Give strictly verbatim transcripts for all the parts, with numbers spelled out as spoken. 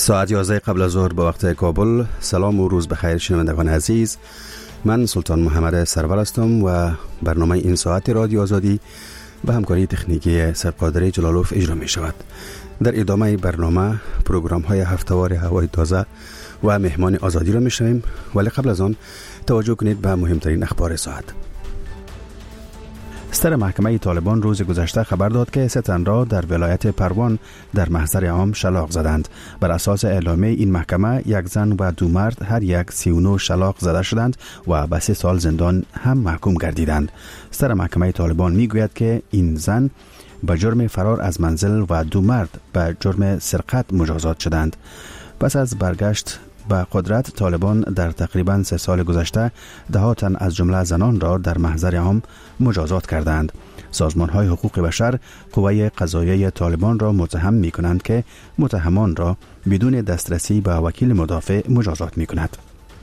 ساعت یازده قبل از ظهر به وقت کابل. سلام و روز بخیر شنوندگان عزیز. من سلطان محمد سرور هستم و برنامه این ساعت رادیو آزادی به همکاری تکنیکی سرقادر جلالوف اجرا می شود. در ادامه برنامه پروگرام های هفتهوار هوای تازه و مهمان آزادی را می شنویم، ولی قبل از آن توجه کنید به مهمترین اخبار ساعت. ستر محکمه طالبان روز گذشته خبر داد که سه تن را در ولایت پروان در محضر عام شلاق زدند. بر اساس اعلامیه این محکمه یک زن و دو مرد هر یک سی و نه شلاق زده شدند و به سه سال زندان هم محکوم گردیدند. ستر محکمه طالبان میگوید که این زن به جرم فرار از منزل و دو مرد به جرم سرقت مجازات شدند. پس از برگشت به قدرت، طالبان در تقریباً سه سال گذشته ده تن از جمله زنان را در محضر عام مجازات کردند. سازمان‌های حقوق بشر قوه قضاییه طالبان را متهم می‌کنند که متهمان را بدون دسترسی به وکیل مدافع مجازات می‌کند.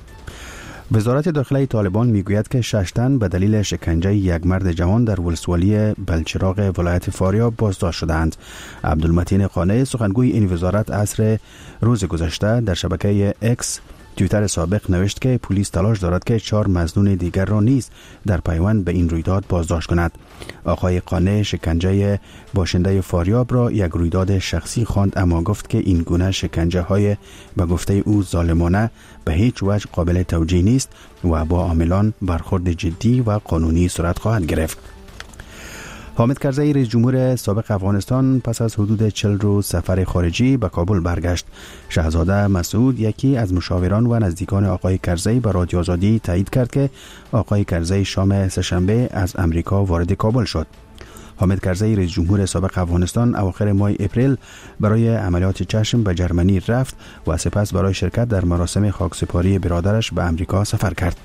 وزارت داخلی طالبان میگوید که شش تن به دلیل شکنجه یک مرد جوان در ولسوالی بلچراغ ولایت فاریاب بازداشت شدند. عبدالمتین قانع، سخنگوی این وزارت، عصر روز گذشته در شبکه اکس توییتر سابق نوشت که پلیس تلاش دارد که چهار مظنون دیگر را نیز در پیوند به این رویداد بازداشت کند. آقای قانع شکنجه باشنده فاریاب را یک رویداد شخصی خواند، اما گفت که این گونه شکنجه های به گفته او ظالمانه به هیچ وجه قابل توجیه نیست و با عاملان برخورد جدی و قانونی صورت خواهد گرفت. حامد کرزی، رئیس جمهور سابق افغانستان، پس از حدود چهل روز سفر خارجی به کابل برگشت. شهزاده مسعود، یکی از مشاوران و نزدیکان آقای کرزی، به رادیو آزادی تایید کرد که آقای کرزی شام سه‌شنبه از امریکا وارد کابل شد. حامد کرزی، رئیس جمهور سابق افغانستان، اواخر ماه اپریل برای عملیات چشم به جرمنی رفت و سپس برای شرکت در مراسم خاکسپاری برادرش به امریکا سفر کرد.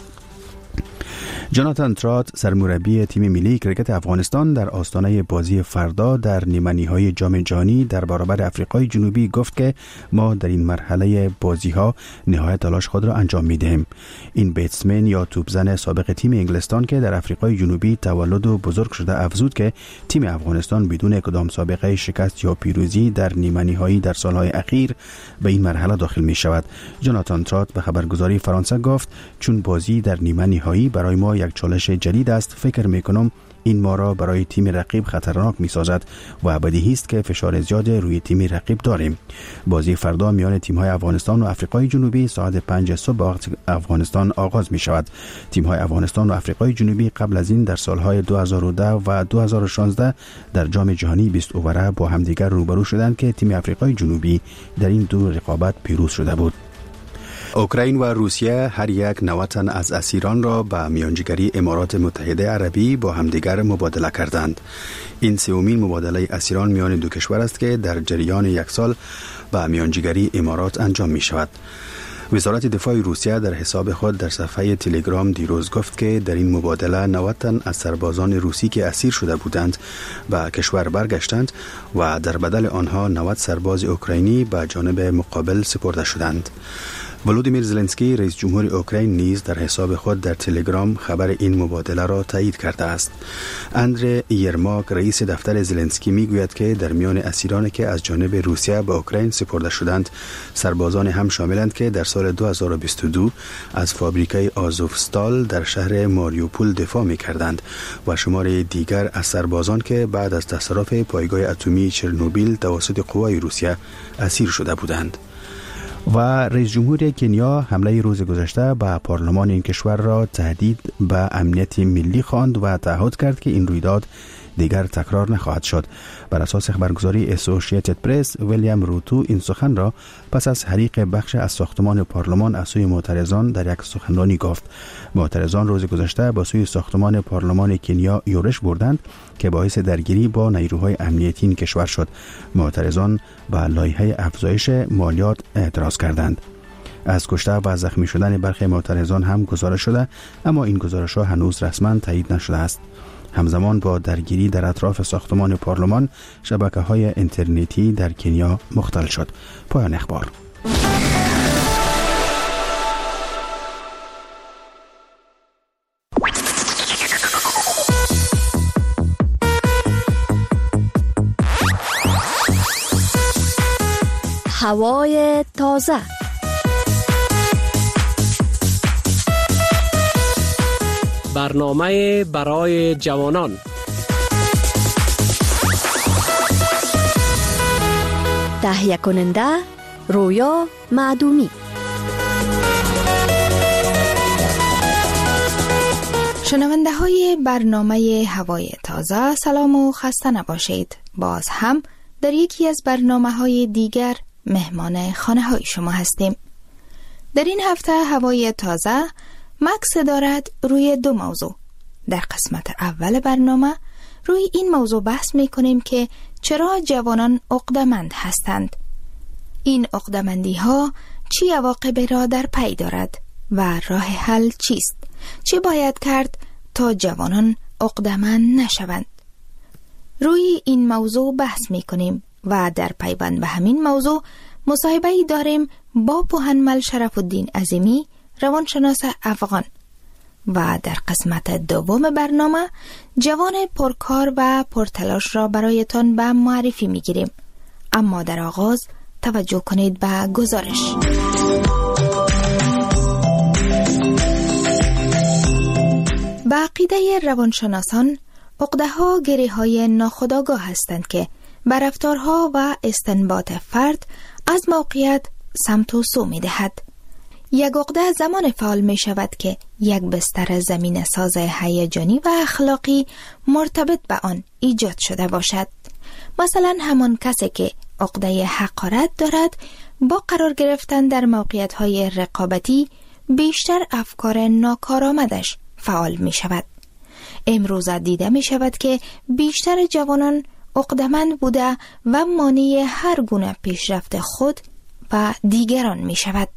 جاناتان ترات، سرمربی تیم ملی کرکت افغانستان، در آستانه بازی فردا در نیمه‌نهایی جام جهانی در برابر آفریقای جنوبی گفت که ما در این مرحله بازی‌ها نهایت تلاش خود را انجام می‌دهیم. این بیتسمن یا توپزن سابق تیم انگلستان که در آفریقای جنوبی تولد و بزرگ شده افزود که تیم افغانستان بدون کدام سابقه شکست یا پیروزی در نیمه‌نهایی در سال‌های اخیر به این مرحله داخل می‌شود. جاناتان ترات به خبرگزاری فرانسه گفت چون بازی در نیمه‌نهایی برای ما یک چالش جدید است، فکر میکنم این ما را برای تیم رقیب خطرناک می سازد و بدیهی است که فشار زیاد روی تیم رقیب داریم. بازی فردا میان تیم های افغانستان و آفریقای جنوبی ساعت پنج صبح وقت افغانستان آغاز می شود. تیم های افغانستان و آفریقای جنوبی قبل از این در سالهای دو هزار و ده و دو هزار و شانزده در جام جهانی بیست اووره با همدیگر روبرو شدند که تیم آفریقای جنوبی در این دو رقابت پیروز شده بود. اوکراین و روسیه هر یک نود تن از اسیران را به میانجیگری امارات متحده عربی با همدیگر مبادله کردند. این سومین مبادله اسیران میان دو کشور است که در جریان یک سال به میانجیگری امارات انجام می شود. وزارت دفاع روسیه در حساب خود در صفحه تلگرام دیروز گفت که در این مبادله نود تن از سربازان روسی که اسیر شده بودند به کشور برگشتند و در بدل آنها نود سرباز اوکراینی به جانب مقابل سپرده شدند. ولودیمیر زلنسکی، رئیس جمهور اوکراین، نیز در حساب خود در تلگرام خبر این مبادله را تایید کرده است. اندری یرماک، رئیس دفتر زلنسکی، میگوید که در میان اسیرانی که از جانب روسیه به اوکراین سپرده شدند، سربازان هم شاملند که در سال دو هزار و بیست و دو از فابریکه آزوفستال در شهر ماریوپول دفاع می‌کردند و شمار دیگر از سربازان که بعد از تصرف پایگاه اتمی چرنوبیل توسط قوای روسیه اسیر شده بودند. و رئیس جمهور کنیا حمله روز گذشته به پارلمان این کشور را تهدید به امنیت ملی خواند و تعهد کرد که این رویداد دیگر تکرار نخواهد شد. بر اساس خبرگزاری اسوسییتد پرس، ویلیام روتو این سخن را پس از حریق بخش از ساختمان پارلمان از سوی معترضان در یک سخنرانی گفت. معترضان روز گذشته با سوی ساختمان پارلمان کنیا یورش بردند که باعث درگیری با نیروهای امنیتی این کشور شد. معترضان به لایحه افزایش مالیات اعتراض کردند. از کشته و زخمی شدن برخی معترضان هم گزارش شده، اما این گزارش‌ها هنوز رسما تایید نشده است. همزمان با درگیری در اطراف ساختمان پارلمان، شبکه‌های اینترنتی در کنیا مختل شد. پایان اخبار. هوای تازه. برنامه برای جوانان. تهیه کننده رویا معدومی. شنونده های برنامه هوای تازه، سلام و خسته نباشید. باز هم در یکی از برنامه های دیگر مهمان خانه های شما هستیم. در این هفته هوای تازه مکس دارد روی دو موضوع. در قسمت اول برنامه روی این موضوع بحث می کنیم که چرا جوانان عقده‌مند هستند. این عقده‌مندی ها چی عواقبی را در پی دارد و راه حل چیست؟ چه باید کرد تا جوانان عقده‌مند نشوند؟ روی این موضوع بحث می کنیم و در پیوند به همین موضوع مصاحبه‌ای داریم با پوهنمل شرف الدین عظیمی، روانشناس افغان. و در قسمت دوم برنامه جوان پرکار و پرتلاش را برایتان به معرفی می گیریم. اما در آغاز توجه کنید به گزارش. به عقیده روانشناسان، عقده‌ها گره‌های ناخودآگاه هستند که بر رفتارها و استنباط فرد از موقعیت سمت و سو می دهد. یک عقده زمان فعال می شود که یک بستر زمین ساز هیجانی و اخلاقی مرتبط به آن ایجاد شده باشد. مثلا همان کسی که عقده حقارت دارد با قرار گرفتن در موقعیت‌های رقابتی بیشتر افکار ناکارآمدش فعال می شود. امروز دیده می شود که بیشتر جوانان عقده‌مند بوده و مانع هر گونه پیشرفت خود و دیگران می شود.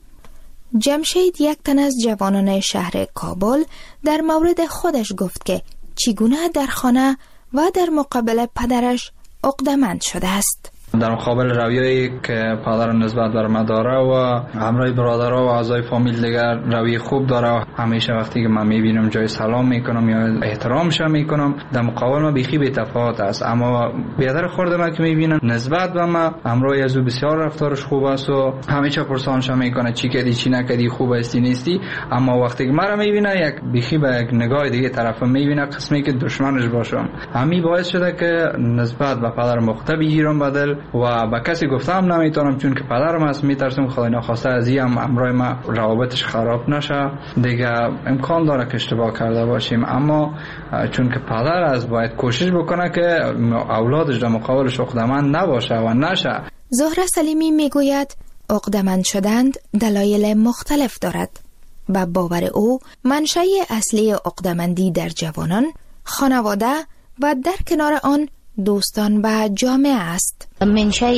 جمشید، یک تن از جوانان شهر کابل، در مورد خودش گفت که چگونه در خانه و در مقابل پدرش عقده‌مند شده است. در مقابل رویایی که پدر نسبت بر من داره و همراه برادرها و اعضای فامیل دیگر روی خوب داره، همیشه وقتی که من میبینم جای سلام میکنم یا احترامش میکنم، در مقابل ما بیخی بی تفاوت است. اما بیادر خورده من که میبینم نسبت به من همراه از او بسیار رفتارش خوب است و همیشه پرسانش میکنه چی کردی چی نکردی، خوب استی نیستی. اما وقتی که مرا میبینه یک بیخی به یک نگاه دیگه طرف میبینه، قسمی که دشمنش باشم. همین باعث شده که نسبت به پدر مخته بگیرم بدل و با کسی گفتم نمیتونم، چون که پدرم است. میترسم خدای ناخواسته از این امرای ما روابطش خراب نشه دیگه. امکان داره که اشتباه کرده باشیم، اما چون که پدر است باید کوشش بکنه که اولادش در مقابلش عقده‌مند نباشه و نشه. زهره سلیمی میگوید عقده‌مند شدن دلایل مختلف دارد و باور او منشأ اصلی عقده‌مندی در جوانان خانواده و در کنار آن دوستان و جامعه است. منشأ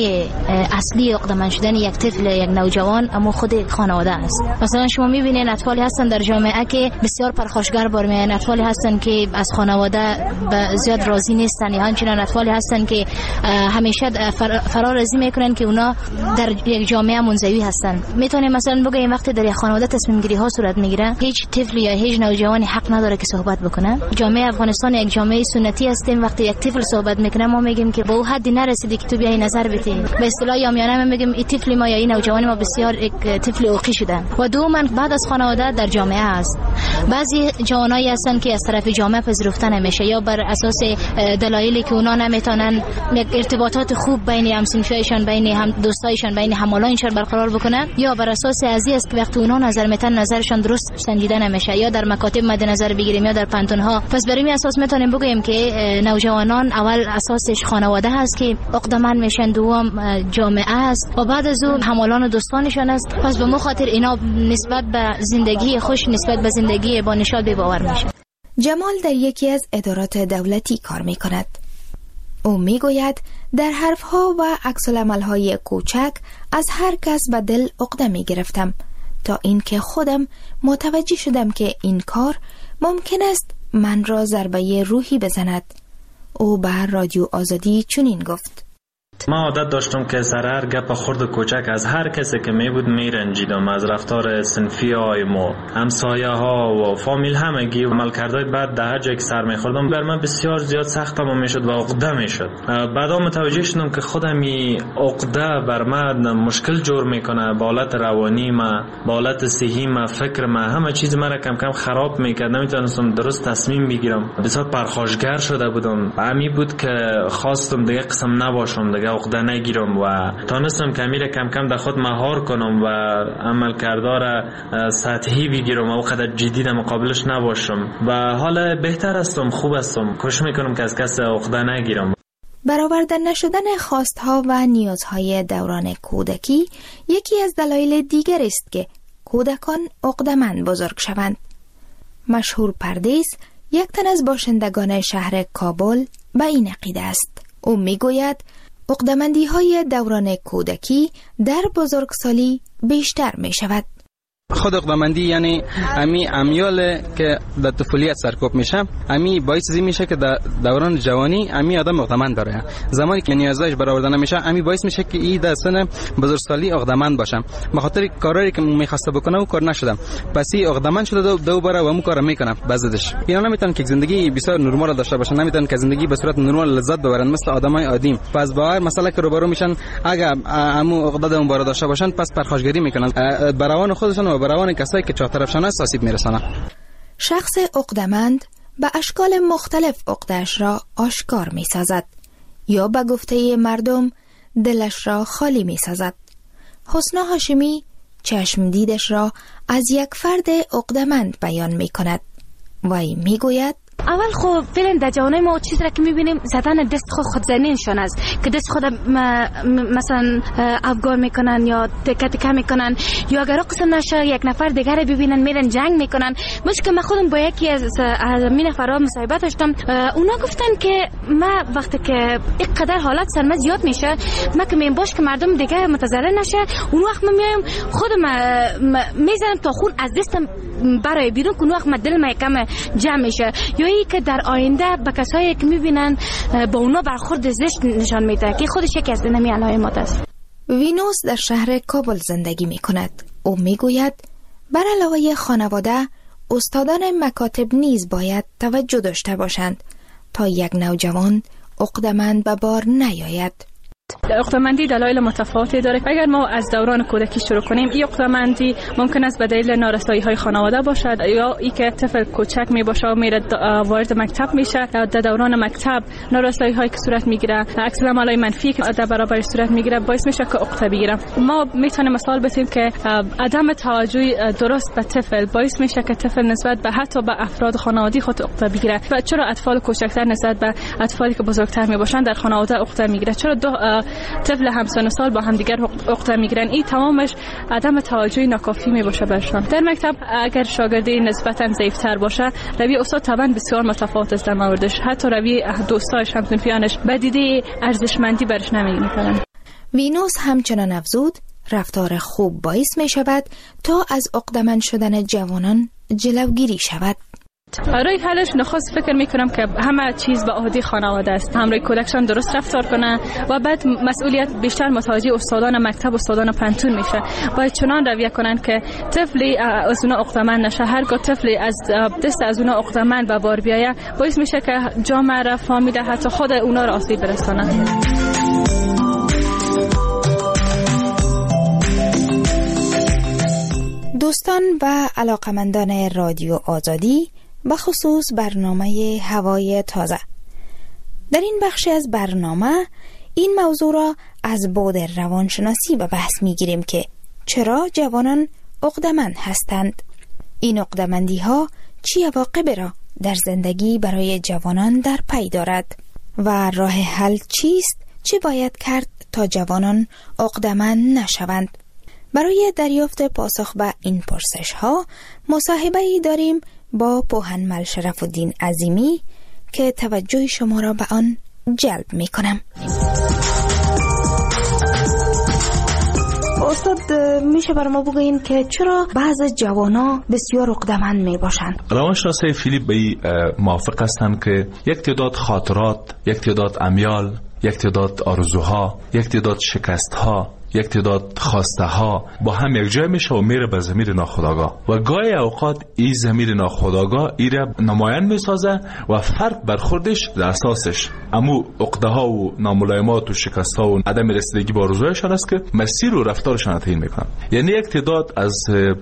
اصلی عقده‌مند شدن یک طفل، یک نوجوان، اما خود خانواده است. مثلا شما می‌بینید اطفالی هستن در جامعه که بسیار پرخاشگر بار میان، اطفالی هستن که از خانواده زیاد راضی نیستن، یا همچنین اطفالی هستن که همیشه فرارازی میکنن که اونا در یک جامعه منزوی هستن. میتونیم مثلا بگیم وقتی در یک خانواده تصمیم گیری ها صورت میگیره، هیچ طفل یا هیچ نوجوانی حق نداره که صحبت بکنه. جامعه افغانستان یک جامعه سنتی هستیم. وقتی یک طفل صحبت میکنه ما میگیم که به اون حدی نرسیدی که تو بیای نظر بدی. به اصطلاح یامیانه میگیم این طفل ما یا این نوجوان ما بسیار یک طفل اوقی شده. و دوما بعد از خانواده در جامعه است. بعضی جوانایی هستن که از طرف جامعه پذیرفته نمیشه، یا بر اساس دلایلی که اونا نمیتونن یک ارتباطات خوب بین همسنفیشان، بین هم دوستایشان، بین همالایشان برقرار بکنن، یا بر اساس ازی است که وقتی اونا نظر میتن نظرشان درست سنجیده نمیشه، یا در مکاتب مد نظر بگیریم یا در پانتونها. پس بر این اساس میتونیم بگیم که نوجوانان اول اساسش خانواده هست که عقده‌مند میشن، دوم جامعه است و بعد از اون همالان و دوستانشان است. پس به مخاطر اینا نسبت به زندگی خوش، نسبت به زندگی با نشاط بی باور میشه. جمال در یکی از ادارات دولتی کار میکند. او میگوید در حرفها و عکس‌العمل‌های کوچک از هر کس به دل عقده میگرفتم تا اینکه خودم متوجه شدم که این کار ممکن است من را ضربه روحی بزند. او به رادیو آزادی چنین گفت: ما عادت داشتم که سر هر گپ خرد کوچک از هر کسی که می بود می رنجیدم، از رفتار صنفی های ما، همسایه ها و فامیل همگی و عملکردهای بعد در هر جایی که سر می خوردم بر من بسیار زیاد سختم می شد و عقده می شد. بعدا متوجه شدم که خودم این عقده بر من مشکل جور میکنه، با حالت روانی ما، با حالت صحی ما، فکر ما، همه چیز من را کم کم خراب میکرد. نمیتونستم درست تصمیم بگیرم، بسیار پرخاشگر شده بودم. همین بود که خواستم دیگه قسم نباشم، دیگه عقده نگیرم و تانستم که میره کم کم در خود مهار کنم و عمل کردار سطحی بگیرم و وقت جدی در مقابلش نباشم و حالا بهتر هستم، خوب هستم، کوشش میکنم که از کس عقده نگیرم. برآورده نشدن خواستها و نیازهای دوران کودکی یکی از دلایل دیگر است که کودکان عقده‌مند بزرگ شوند. مشهور پردیس، یک تن از باشندگان شهر کابل، به این عقیده است. او میگوید عقده‌مندی‌های دوران کودکی در بزرگسالی بیشتر می شود. خود عقده‌مندی یعنی امی امیال که در طفولیت سرکوب میشه، امی باعث زی میشه که در دوران جوانی امی آدم عقده‌مند داره. زمانی که نیازش برآورده نمیشه، امی باعث میشه که این در سن بزرگسالی عقده‌مند باشه. به خاطر کارایی که میخواسته بکنه و کار نشدم، پس این عقده‌مند شده دو دوباره و اون کارو میکنه. بعضیش اینا نمیتونن که زندگی بسیار نرمال داشته باشن، نمیتونن که زندگی به صورت نرمال لذت ببرن مثل آدمای عادی. پس با هر مسئله که روبرو میشن، اگه امو عقده اون بار داشته باشن، پس پرخاشگری میکنن برای خودشون و برای کسایی که چهارطرفشان است آسیب میرسانه. شخص عقده‌مند به اشکال مختلف عقده‌اش را آشکار میسازد یا به گفته مردم دلش را خالی میسازد. حسنا هاشمی چشم دیدش را از یک فرد عقده‌مند بیان میکند و میگوید اول خب فعلا در جوانای ما چیزی را که میبینیم زدن دست خود خودزنیشان است که دست خود مثلا افگار میکنن یا تکه تکه میکنن یا اگر قسم نشه یک نفر دیگر رو ببینن میرن جنگ میکنن. مشکل من خودم با یکی از از می نفرها مصاحبه داشتم، اونا گفتن که ما وقتی که اینقدر حالت سرما زیاد میشه، ما که میام باش که مردم دیگه متضرر نشه، اون وقت من میایم خودم میزنم تا خون از دستم برای بیرون که اون وقت من دل ما کم جمع میشه. یا ای که در آینده به کسایی که میبینن با اونا برخورد زشت نشان میده که خودش یکی از نمی علائمات است. وینوس در شهر کابل زندگی میکند. او میگوید بر علاوه خانواده، استادان مکاتب نیز باید توجه داشته باشند تا یک نوجوان عقده‌مند به بار نیاید. عقده‌مندی دلایل متفاوتی داره. اگر ما از دوران کودکی شروع کنیم، این عقده‌مندی ممکن است به دلیل نارسایی‌های خانواده باشد یا ای که طفل کوچک می باشه و میره وارد مکتب میشه، در دوران مکتب نارسایی‌هایی که صورت میگیره، عکس العمل‌های منفی که در برابر صورت میگیره باعث میشه که عقده بگیره. ما میتونیم مثال بزنیم که عدم توجه درست به طفل باعث میشه که طفل نسبت به حتی به افراد خانوادگی خود عقده بگیره. و چرا اطفال کوچکتر نسبت به اطفالی که بزرگتر میباشن در خانواده عقده میگیره؟ چرا دو طفل همسن سال با هم دیگر عقده میگیرن؟ این تمامش عدم توجه ناکافی میباشه برشان. در مکتب اگر شاگردی نسبتا ضعیف‌تر باشه، روی استاد طبعا بسیار متفاوت است در موردش، حتی روی دوستاش همسنفیانش به دیده ارزشمندی برش نمیگیرن. وینوس همچنان افزود رفتار خوب باعث می شود تا از عقده‌مند شدن جوانان جلوگیری شود. برای حلش نخست فکر میکنم که همه چیز به عهده خانواده است. همراه کودکشان درست رفتار کنه و بعد مسئولیت بیشتر متوجه استادان مکتب و استادان پنتون میشه. باید چنان رویه کنن که طفلی از اونها عقده‌مند نشه. هرگاه طفلی از دست از اونها عقده‌مند به بار بیایه، باعث میشه که جامعه را، فامیل، حتی خود اونها را آسیب برسانه. دوستان و علاقمندان رادیو آزادی، بخصوص برنامه هوای تازه، در این بخش از برنامه این موضوع را از بعد روانشناسی به بحث می گیریم که چرا جوانان عقده‌مند هستند. این عقده‌مندی ها چی عواقبی را در زندگی برای جوانان در پی دارد و راه حل چیست؟ چی باید کرد تا جوانان عقده‌مند نشوند؟ برای دریافت پاسخ به این پرسش ها مصاحبه‌ای داریم با پوهنمل شرف‌الدین عظیمی که توجه شما را به آن جلب می کنم. استاد، میشه بر ما بگوین که چرا بعض جوانا بسیار عقده‌مند می باشند؟ روانشناسای فیلیپ به موافق هستند که یک تعداد خاطرات، یک تعداد امیال یک تعداد آرزوها، یک تعداد شکستها، یک تعداد خواسته ها با هم یک جای میشه و میره به ضمیر ناخودآگاه و گاهی اوقات این ضمیر ناخودآگاه ایره نمایان میسازه و فرد برخوردش در اساسش امو عقده ها و ناملایمات و شکست ها و عدم رسیدگی با آرزوهایشان است که مسیر و رفتارشان تعیین میکنن. یعنی یک تعداد از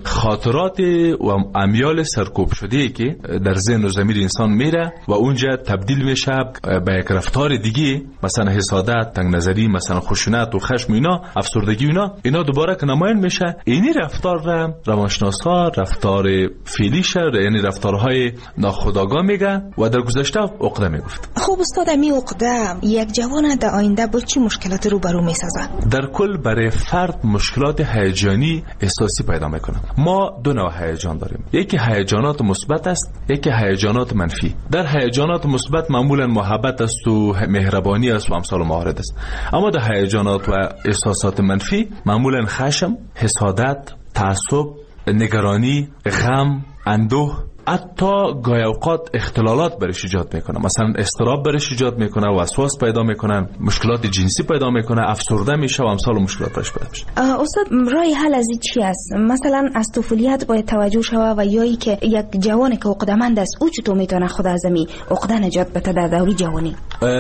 خاطرات و امیال سرکوب شده که در ذهن و ضمیر انسان میره و اونجا تبدیل میشه به یک رفتار دیگه، مثلا حسادت، تنگ نظری، مثلا خشونت و خشم، اینا افسردگی، اینا اینا دوباره که نمایان میشه. اینی رفتار را روانشناسا رفتار فعلیشه، یعنی رفتارهای ناخودآگاه میگه و در گذشته عقده میگفت. خب استاد، می عقده یک جوان در آینده با چی مشکلات روبرو میسازه؟ در کل برای فرد مشکلات هیجانی احساسی پیدا میکنه. ما دو نوع هیجان داریم، یکی هیجانات مثبت است، یکی هیجانات منفی. در هیجانات مثبت معمولا محبت است و مهربانی است و امثال موارد است، اما در هیجانات و احساسات منفی معمولا خشم، حسادت، تعصب، نگرانی، غم، اندوه، حتی گاهی اوقات اختلالات برش ایجاد میکنه، مثلا اضطراب برش ایجاد میکنه، وسواس پیدا میکنن، مشکلات جنسی پیدا میکنه، افسرده میشه و امثال مشکلات برش پیدا میشه. استاد، راه حل از این چی است؟ مثلا از طفولیت باید توجه شوه و یا ای که یک جوانی که عقده‌مند است او چطور میتونه خود از می عقده نجات بده در دوره جوانی؟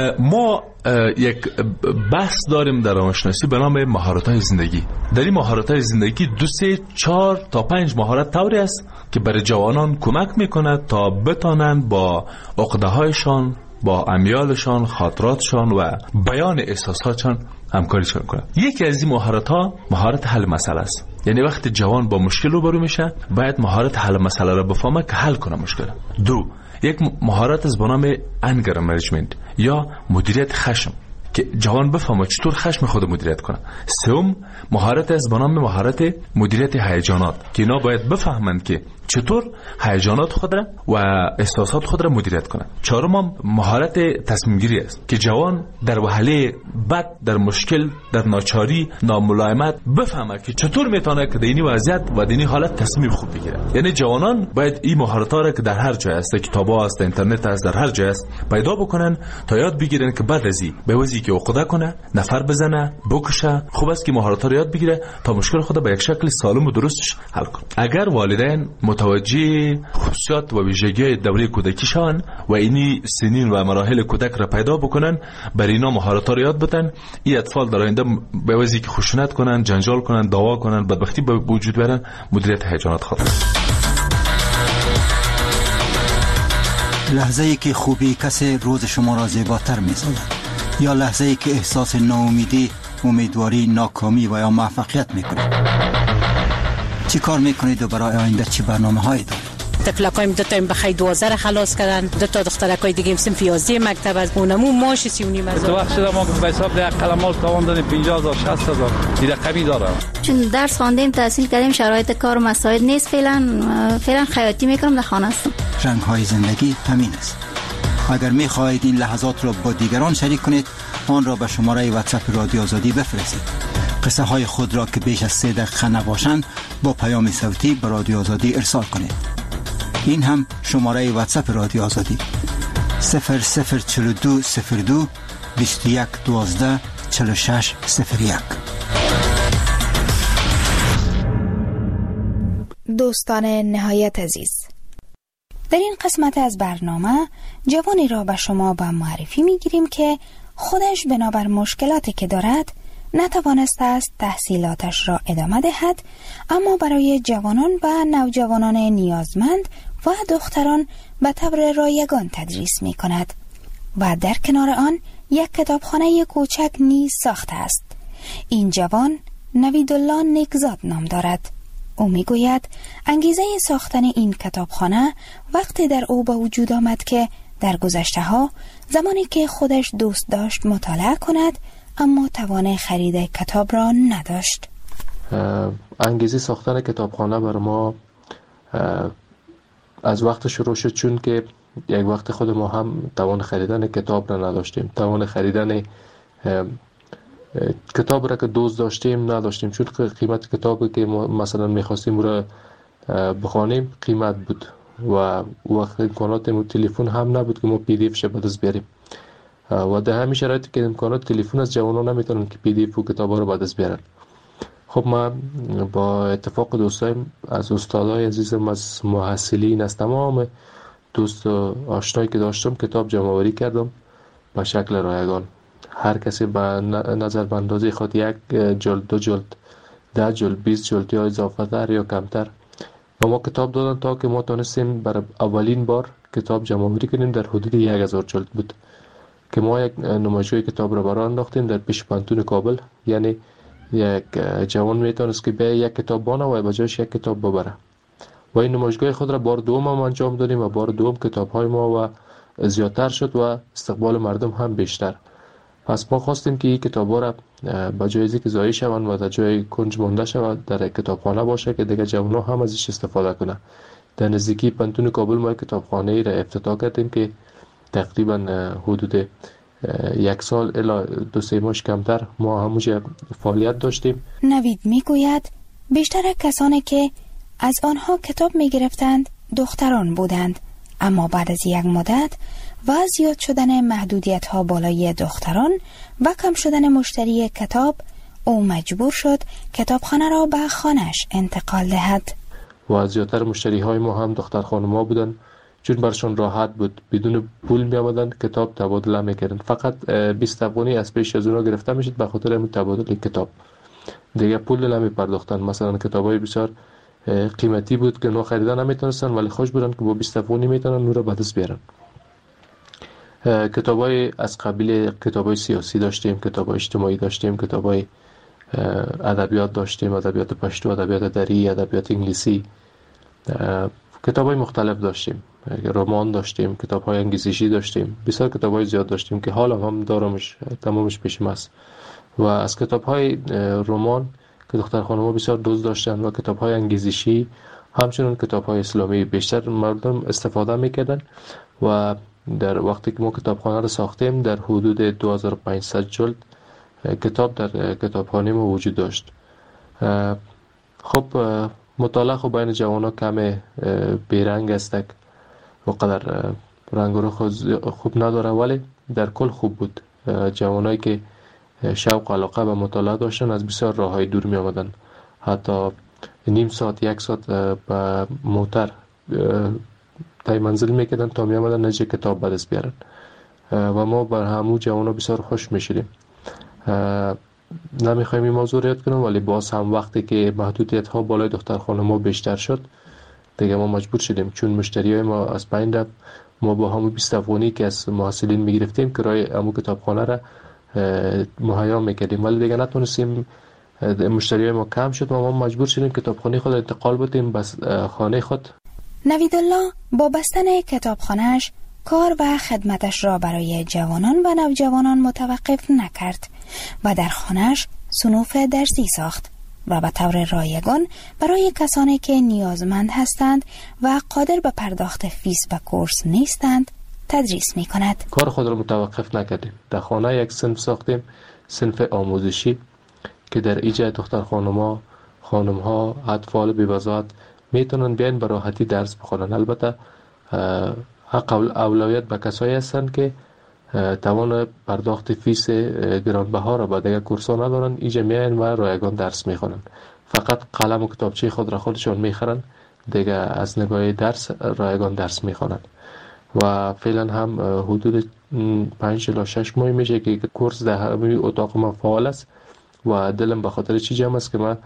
ما یک بحث داریم در روانشناسی به نام مهارت‌های زندگی. در این مهارت‌های زندگی دو سه چهار تا پنج مهارت طوری است که برای جوانان کمک میکنه تا بتانند با عقده‌هایشان، با امیالشان، خاطراتشان و بیان احساساتشان همکاریشان کنند. یکی از این مهارت‌ها مهارت حل مسئله است. یعنی وقتی جوان با مشکل روبرو میشه باید مهارت حل مسئله را بفهمه که حل کنه مشکل. دو، یک مهارت از به نام انگر منیجمنت یا مدیریت خشم که جوان بفهمه چطور خشم خود مدیریت کنه. سوم، مهارت از به نام مهارت مدیریت هیجانات که اینا باید بفهمند که چطور هیجانات خود را و احساسات خود را مدیریت کنند. چهارم، مهارت تصمیم گیری است که جوان در وهله بد، در مشکل، در ناچاری، ناملایمت بفهمه که چطور میتونه که در این وضعیت و در این حالت تصمیم خوب بگیره. یعنی جوانان باید این مهارت‌ها را که در هر جای است، کتاب‌ها است، اینترنت است، در هر جای است پیدا بکنن تا یاد بگیرن که بعد از این به وضعی که عقده کنه، نفر بزنه، بکشه، خوب است که مهارت‌ها را یاد بگیره تا مشکل خود به یک شکل سالم و درستش حل کنه. اگر والدین متوجه خصوصیات و ویژگی‌های دوره کودکیشان و اینی سنین و مراحل کودک را پیدا بکنن، بر اینا مهارت‌ها را یاد بدن، این اطفال در آینده به وجهی که خشونت کنن، جنجال کنن، دعوا کنن، بدبختی به وجود بیارن، مدیریت هیجانات خود. لحظه‌ای که خوبی کسی روز شما را زیباتر می‌سازد یا لحظه‌ای که احساس ناامیدی، امیدواری، ناکامی و یا موفقیت می‌کنید. چی کار میکنید و برای آینده چی برنامه هایی دارید؟ تفلقایم دو تا بخی دوازده خلاص کردن، دو تا دخترکای دیگه هم صنف یازده مکتب از اونمو ماش سی و نیم هزار. تو وقت ما به حساب ده قلمال تاوان دادیم پنجاه هزار شصت هزار دیگه کمی داره. چون درس خواندیم، تحصیل کردیم، شرایط کار و مسائل نیست، فعلا فعلا خیاطی میکنم، در خانه هستم. رنگ های زندگی همین است. اگر میخواهید این لحظات را با دیگران شریک کنید، آن را به شماره واتساپ رادیو آزادی بفرستید. قصه های خود را که بیش از سه دقیقه نباشند با پیام صوتی به رادیو آزادی ارسال کنید. این هم شماره واتساپ رادیو آزادی صفر صفر چهل و دو صفر دو بیست و یک دوازده چهل و شش صفر یک. دوستان نهایت عزیز، در این قسمت از برنامه جوانی را به شما به معرفی میگیریم که خودش بنابر مشکلاتی که دارد نتوانسته است تحصیلاتش را ادامه دهد، اما برای جوانان و نوجوانان نیازمند و دختران به طور رایگان تدریس می کند و در کنار آن یک کتابخانه کوچک نیز ساخته است. این جوان نویدالله نیکزاد نام دارد. او می گوید انگیزه ساختن این کتابخانه وقتی در او به وجود آمد که در گذشته ها زمانی که خودش دوست داشت مطالعه کند اما توان خرید کتاب را نداشت. انگیزه ساختن کتابخانه بر ما از وقت شروع شد، چون که یک وقت خود ما هم توان خریدن کتاب را نداشتیم، توان خریدن کتاب را که دوست داشتیم نداشتیم، چون که قیمت کتابی که ما مثلا میخواستیم را بخوانیم قیمت بود و وقت امکانات تلفن هم نبود که ما پی دی اف ش به دست بیاریم. و در همین شرایطی که امکانات تلفن از جوانان نمیتونن که پی دی اف و کتابا رو بعد از بیارن. خب ما با اتفاق دوستایم از استادای عزیزم از محصلین از تمام دوست و آشنایی که داشتم کتاب جمع آوری کردم به شکل رایگان. هر کسی به نظر به اندازه خود یک جلد، دو جلد، ده جلد، بیست جلد یا اضافه تر یا کمتر و ما کتاب دادن تا که ما تونستیم برای اولین بار کتاب جمع آوری کنیم. در حدود یک هزار جلد بود که ما یک نمایشگاه کتاب را برای انداختیم در پیش پانتون کابل. یعنی یک جوان میتونست که به یک کتاب بانه و بجاش یک کتاب ببره و این نمایشگاه خود را بار دوم هم انجام دادیم و بار دوم کتاب های ما و زیادتر شد و استقبال مردم هم بیشتر. پس ما خواستیم که این کتاب ها را بجای از اینکه ضایع شوند و در جای کنج مانده شود در کتابخانه باشه که دیگه جوان ها هم ازش استفاده کنه. در نزدیکی پانتون کابل ما کتابخانه را افتتاح کردیم که تقریبا حدود یک سال الی دو سه ماه کمتر ما همونجا فعالیت داشتیم. نوید میگوید بیشتر کسانی که از آنها کتاب میگرفتند دختران بودند، اما بعد از یک مدت و زیاد شدن محدودیت ها بالای دختران و کم شدن مشتری کتاب او مجبور شد کتابخانه را به خانه‌اش انتقال دهد. و زیادتر مشتری های ما هم دختر خانم‌ها بودن چون برشان راحت بود، بدون پول می آمدن کتاب تبادله میکردن. فقط بیست افغانی از پیش از اونا گرفته میشد به خاطر همین تبادل کتاب، دیگه پول نمی پرداختن. مثلا کتابای بسیار قیمتی بود که نو خریدن نمیتونستن ولی خوش بودن که با بیست افغانی میتونن نو را به دست بیارن. کتابای از قبیل کتابای سیاسی داشتیم، کتابای اجتماعی داشتیم، کتابای ادبیات داشتیم، ادبیات پشتو، ادبیات دری، ادبیات انگلیسی، کتابای مختلف داشتیم، رمان داشتیم، کتاب‌های انگیزشی داشتیم، بسیار کتاب‌های زیاد داشتیم که حالا هم دارمش، تمامش پیشم است. و از کتاب‌های رمان که دختر خانم‌ها بسیار دوست داشتن و کتاب‌های انگیزشی همچنین کتاب‌های اسلامی بیشتر مردم استفاده می‌کردن و در وقتی که ما کتابخانه رو ساختیم در حدود دو هزار و پانصد جلد کتاب در کتابخانه ما وجود داشت. خب مطالعه خب بین جوان‌ها کم بیرنگ است، وقدر رنگ و رخ خوب نداره ولی در کل خوب بود. جوانایی که شوق و علاقه به مطالعه داشتن از بسیار راههای دور می آمدن، حتی نیم ساعت یک ساعت به موتر تای منزل میکردن تا می آمدن نجه کتاب به دست بیارن و ما بر همو جوانا بسیار خوش میشدیم. نمیخوایم این موضوع رو یاد کنم ولی باز هم وقتی که محدودیت ها بالای دختر خانم بیشتر شد دیگه ما مجبور شدیم، چون مشتری های ما از پایین رفت. ما با همون بیست افغانی که از محصلین میگرفتیم کرایه همون کتابخانه را مهیا میکردیم ولی دیگه نتونستیم، مشتری های ما کم شد و ما مجبور شدیم کتابخانه خود انتقال بدیم بس خانه خود. نویدالله با بستن کتابخانه‌اش کار و خدمتش را برای جوانان و نوجوانان متوقف نکرد و در خانه‌اش صنوف درسی ساخت و به طور رایگان برای کسانی که نیازمند هستند و قادر به پرداخت فیس و کورس نیستند تدریس می کند. کار خود را متوقف نکردیم. در خانه یک صنف ساختیم، صنف آموزشی که در ایجا دختر خانم‌ها، خانم‌ها، اطفال بی‌وضاحت میتونن بیان به راحتی درس بخونن. البته حق اولویت به کسایی هستند که توان پرداخت فیس گرانبها را با دیگر کورس‌ها ندارن، اینجا میان و رایگان درس میخونن. فقط قلم و کتابچه خود را خودشون میخرن، دیگه از نگاه درس رایگان درس میخونن و فعلا هم حدود پنج الی شش ماه میشه که کورس در همین اتاق ما فعال است و دلم به خاطر چی جمع است که من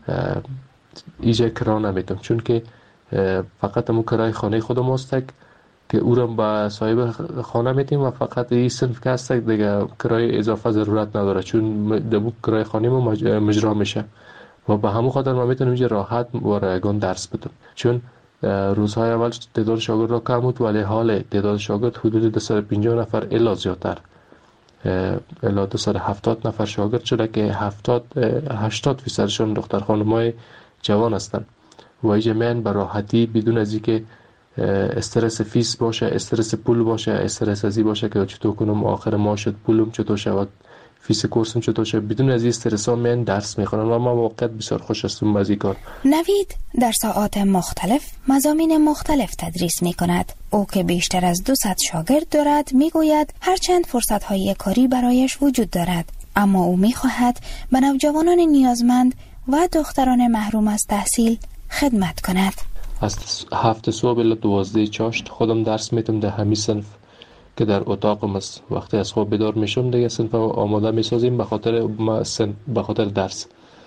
اینجا کرا نمیتونم، چون که فقط همون کرای خانه خودم است که او را با صاحب خانه میتیم و فقط این صنف که هست دیگه کرای اضافه ضرورت نداره، چون دبو کرای خانه ما مجرا میشه و به همون خاطر ما میتونیم اینجا راحت و رایگان درس بدم. چون روزهای اول تعداد شاگرد را کم بود ولی حال تعداد شاگرد حدود دویست و پنجاه نفر الی زیادتر الی دویست و هفتاد نفر شاگرد شده که هفتاد هشتاد فیصدشون دختر خانم‌های جوان هستند و اینجا میان به راحتی بدون از اینکه استرس فیس باشه، استرس پول باشه، استرس ازی باشه که چطور کنم آخر ماه شد پولم چطور شود، فیس کورسم چطور شه، بدون از این استرس ها میان درس میخونن و ما واقعا بسیار خوش هستم از این کار. نوید در ساعات مختلف مضامین مختلف تدریس میکند. او که بیشتر از دویست شاگرد دارد میگوید هرچند فرصت های کاری برایش وجود دارد، اما او میخواهد به نوجوانان نیازمند و دختران محروم از تحصیل خدمت کند. از هفت صبح الی دوازده چاشت خودم درس میتم در همین صنف که در اتاقم است. وقتی از خواب بیدار میشم دیگه صنف آماده میسازیم به خاطر به خاطر درس.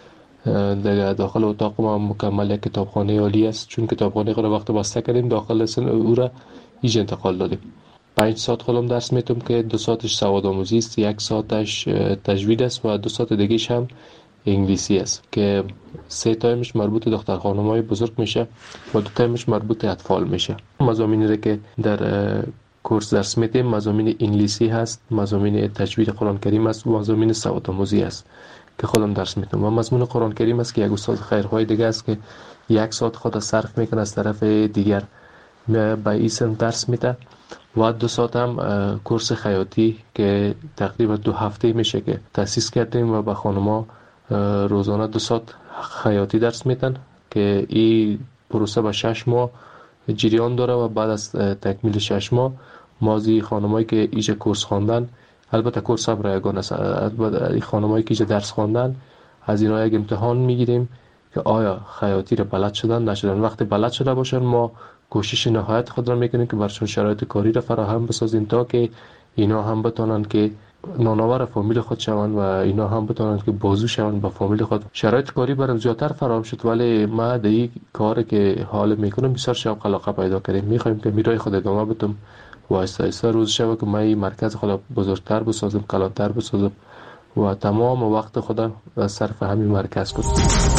دیگه داخل اتاق ما مکمل یک کتابخانه عالی است، چون کتابخانه خود وقت بسته کردیم داخل سن او را ایج انتقال دادیم. پنج ساعت خودم درس میتم که دو ساعتش سواد آموزی است، یک ساعتش تجوید است و دو ساعت دیگهش هم انگلیسی است که سه تایمش مربوط به دختر خانم‌های بزرگ میشه و دو تایمش مربوط به اطفال میشه. مضامینی را که در کورس درس میدیم مضامین انگلیسی هست، مضامین تجوید قرآن کریم است و مضامین سواد آموزی است که خودم درس میدم. و مضمون قرآن کریم است که یک استاد خیرخواه دیگه است که یک ساعت خود صرف میکنه از طرف دیگر به این درس میده و دو ساعت هم کورس خیاطی که تقریبا دو هفته میشه که تأسیس کردیم و به خانم‌ها روزانه دو ساعت خیاطی درس میدن که این پروسه به شش ماه جریان داره و بعد از تکمیل شش ماه مازی خانمایی که ایجا کورس خواندن، البته کورس هم رایگان است، البته خانمایی که ایجا درس خواندن از اینا یک امتحان میگیریم که آیا خیاطی رو بلد شدن نشدن. وقتی بلد شده باشن ما کوشش نهایت خود را میکنیم که برشون شرایط کاری را فراهم بسازیم تا که اینا هم بتونن که نانآور فامیل خود شوند و اینا هم بتونن که بازو شوند با فامیل خود. شرایط کاری برام زیادتر فراهم شد، ولی ما در این کاری که حال میکنم بسیار شوق علاقه پیدا کردیم. میخوایم که میرای خود ادامه بدم و آهسته آهسته روز شب که ما این مرکز خود بزرگتر بسازم، کلانتر بسازم و تمام وقت خود صرف همین مرکز کنم.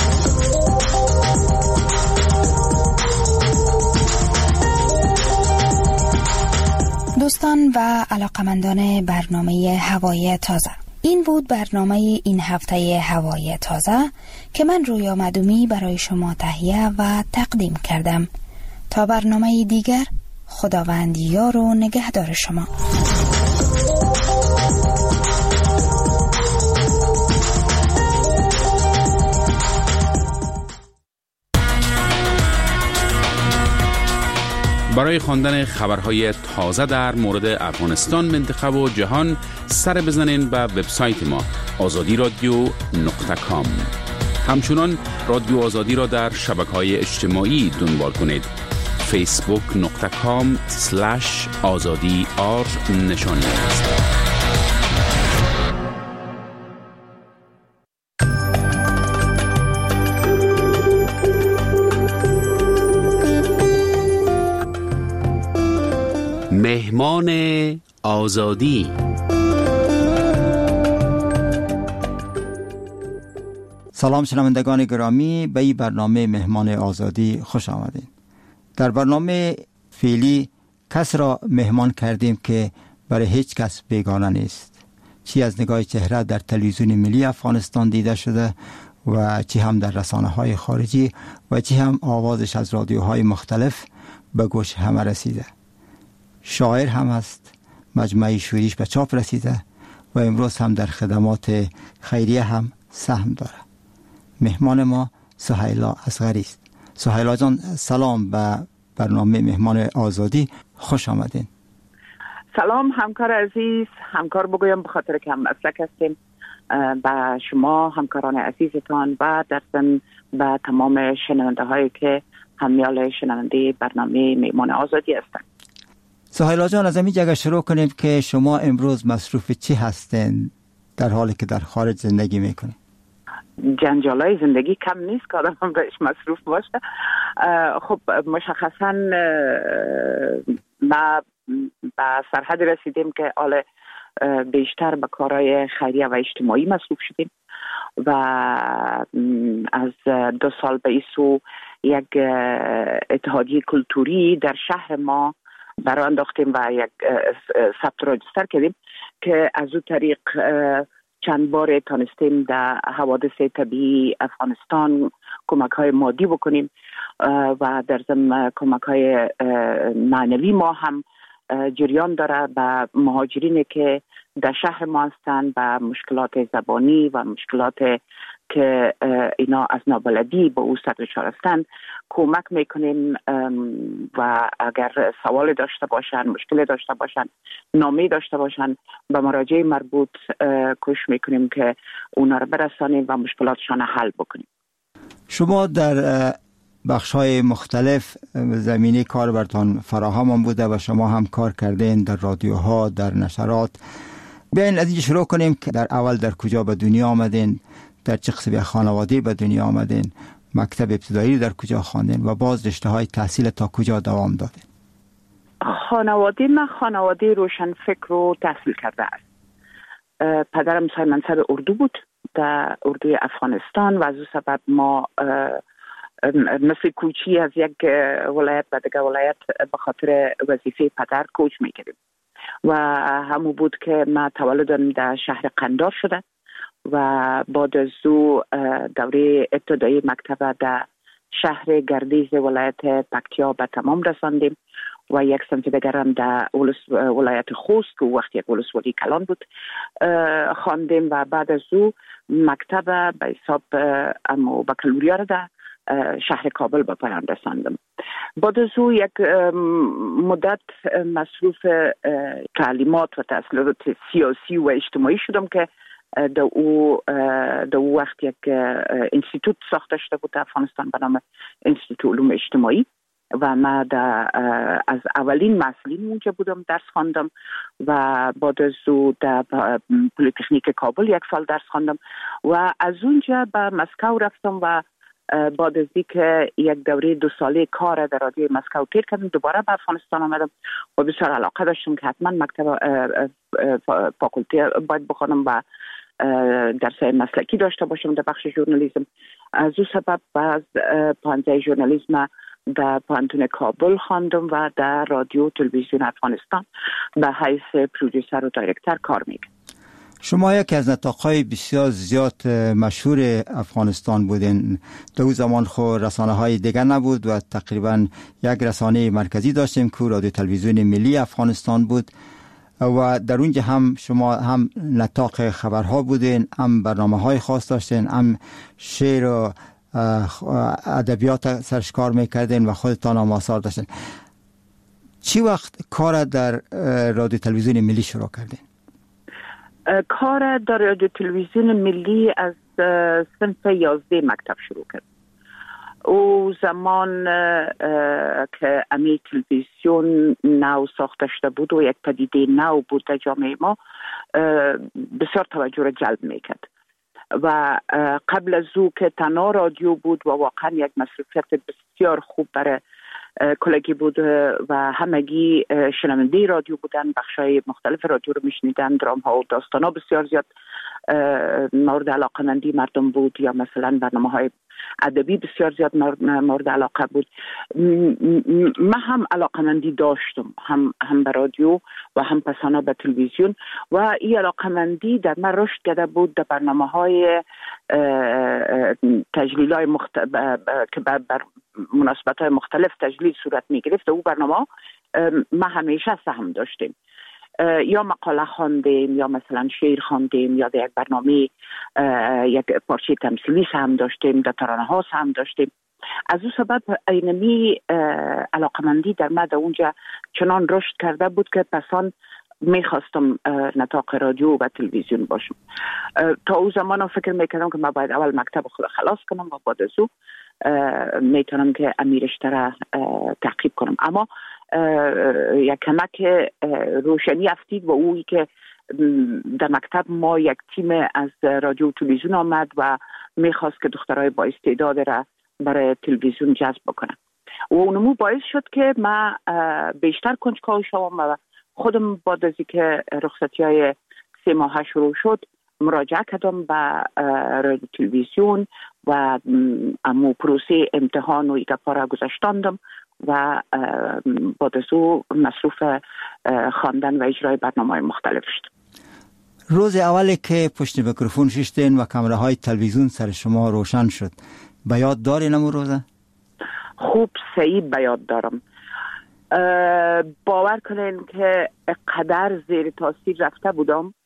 دوستان و علاقمندان برنامه هوای تازه، این بود برنامه این هفته هوای تازه که من رویا مدومی برای شما تهیه و تقدیم کردم. تا برنامه دیگر، خداوند یار و نگهدار شما. برای خواندن خبرهای تازه در مورد افغانستان، منطقه و جهان سر بزنین به وبسایت ما آزادی رادیو نقطه کام. همچنان رادیو آزادی را در شبکه‌های اجتماعی دنبال کنید. فیسبوک نقطه کام سلش آزادی آر نشانی است. مهمان آزادی. سلام شنوندگان گرامی، به این برنامه مهمان آزادی خوش آمدید. در برنامه فعلی کس را مهمان کردیم که برای هیچ کس بیگانه نیست، چی از نگاه چهره در تلویزیون ملی افغانستان دیده شده و چی هم در رسانه های خارجی و چی هم آوازش از رادیوهای مختلف به گوش همه رسیده. شاعر هم است، مجموعه شعریش به چاپ رسیده و امروز هم در خدمات خیریه هم سهم داره. مهمان ما سهیلا اصغری است. سهیلا جان سلام به برنامه مهمان آزادی، خوش آمدین. سلام همکار عزیز، همکار بگویم به خاطر که هم مسلک هستیم. به شما همکاران عزیزتان و در ضمن به تمام شنونده هایی که همیال شنونده برنامه مهمان آزادی هستند. سهیلا جان، از همین جگه شروع کنیم که شما امروز مصروف چی هستین در حالی که در خارج زندگی میکنید؟ جنجالای زندگی کم نیست که آدم بهش مصروف باشه. خب مشخصا ما به سرحد رسیدیم که حال بیشتر به کارهای خیریه و اجتماعی مصروف شدیم و از دو سال به ایسو یک اتحادیه کلتوری در شهر ما برای انداختیم و یک ثبت راجستر کردیم که از او طریق چند بار تانستیم در حوادث طبیعی افغانستان کمک های مادی بکنیم و در ضمن کمک های معنوی ما هم جریان داره به مهاجرینی که در شهر ما هستند و مشکلات زبانی و مشکلات که اینا از نابلدی به او سرچار هستند کمک میکنیم و اگر سوال داشته باشن، مشکل داشته باشن، نامه داشته باشن، به مراجع مربوط کوشش میکنیم که اونا رو برسانیم و مشکلاتشان حل بکنیم. شما در بخش‌های مختلف زمینه کار براتون فراهم بوده و شما هم کار کردین در رادیوها، در نشرات. بیاین از اینجا شروع کنیم که در اول در کجا به دنیا آمدین، در چه قسم خانواده به دنیا آمدین، مکتب ابتدایی در کجا خواندین و باز رشته‌های تحصیل تا کجا دوام دادین؟ خانواده من خانواده روشن فکر و تحصیل کرده است. پدرم صاحب منصب اردو بود در اردوی افغانستان و از او سبب ما مثل کوچی از یک ولایت به دیگر ولایت به خاطر وظیفه پدر کوچ میکردیم و همون بود که من تولدم در شهر قندار شده و بعد از او دوره ابتدایی مکتب در شهر گردیز ولایت پکتیا به تمام رساندیم و یک سمت دیگرم در ولایت خوست که وقت یک ولسوالی کلان بود خواندیم و بعد از او مکتب به حساب امو بکالوریا در شهر کابل به پایان رساندم. بعد از او یک مدت مصروف تعلیمات و تحصیلات سیاسی و اجتماعی شدم که در او در او وقت یک انستیتوت ساخته شده بود در افغانستان به نام انستیتوت علوم اجتماعی و من در از اولین مسئولین اونجا بودم، درس خواندم و بعد از او در پلیتکنیک کابل یک سال درس خواندم و از اونجا به مسکو رفتم و بعد از اینکه یک دوره دو ساله کار در رادیو مسکو تیر کردم دوباره به افغانستان آمدم و بسیار علاقه داشتم که حتما مکتب فاکولته باید بخوانم و درسای مسلکی داشته باشم در بخش ژورنالیسم. از او سبب باز پانزه ژورنالیسم در پانتون کابل خواندم و در رادیو تلویزیون افغانستان به حیث پرودوسر و دایرکتور کار میکنم. شما یکی از نطاق‌های بسیار زیاد مشهور افغانستان بودین. در اون زمان خود رسانه‌های دیگر نبود و تقریبا یک رسانه مرکزی داشتیم که رادیو تلویزیون ملی افغانستان بود و در اونجا هم شما هم نطاق خبرها بودین، هم برنامه‌های خاص داشتین، هم شعر و ادبیات سرش کار میکردین و خودتان هم آثار داشتین. چی وقت کار در رادیو تلویزیون ملی شروع کردین؟ کار در رادیو تلویزیون ملی از صنف یازده مکتب شروع کرد. او زمان که امی تلویزیون نو ساخته شده بود و یک پدیده نو بود در جامعه ما بسیار توجه را جلب میکرد و قبل از او که تنها رادیو بود و واقعا یک مصروفیت بسیار خوب برای کلگی بود و همگی شنونده رادیو بودن، بخشای مختلف رادیو رو میشنیدن، درام ها و داستان ها بسیار زیاد مورد علاقمندی مردم بود یا مثلا برنامه های ادبی بسیار زیاد مورد علاقه بود. من هم علاقمندی داشتم هم هم به رادیو و هم پسانا به تلویزیون و این علاقمندی در من رشد کرده بود در برنامه های تجلیل های مخت... که بر مناسبت های مختلف تجلیل صورت می گرفت. او برنامه ما همیشه سهم داشتیم، یا مقاله خواندیم یا مثلا شعر خواندیم یا در یک برنامه یک پارچه تمثیلی سهم داشتیم، در ترانه ها سهم داشتیم. از او سبب اینمی علاقمندی در من در اونجا چنان رشد کرده بود که پسان میخواستم نطاق رادیو و تلویزیون باشم. تا او زمان فکر میکردم که من باید اول مکتب خود خلاص کنم و بعد از او میتونم که امیرشتر را تعقیب کنم. اما یک کمک روشنی افتید و اویی که در مکتب ما یک تیم از رادیو و تلویزیون آمد و میخواست که دخترای با استعداد را برای تلویزیون جذب بکنم و اونمو باعث شد که من بیشتر کنجکاو شوم و خودم بعد از اینکه رخصتی های سه ماه شروع شد مراجعه کردم به رادیو تلویزیون و امو پروسه امتحان و ایگپا را گذشتاندم و بعد از او مصروف خواندن و اجرای برنامه‌های مختلف شد. روز اولی که پشت میکروفون ششتین و کامره های تلویزیون سر شما روشن شد به یاد دارین امو روزه؟ خوب صحیح به یاد دارم. باور کنین که قدر زیر تاثیر رفته بودم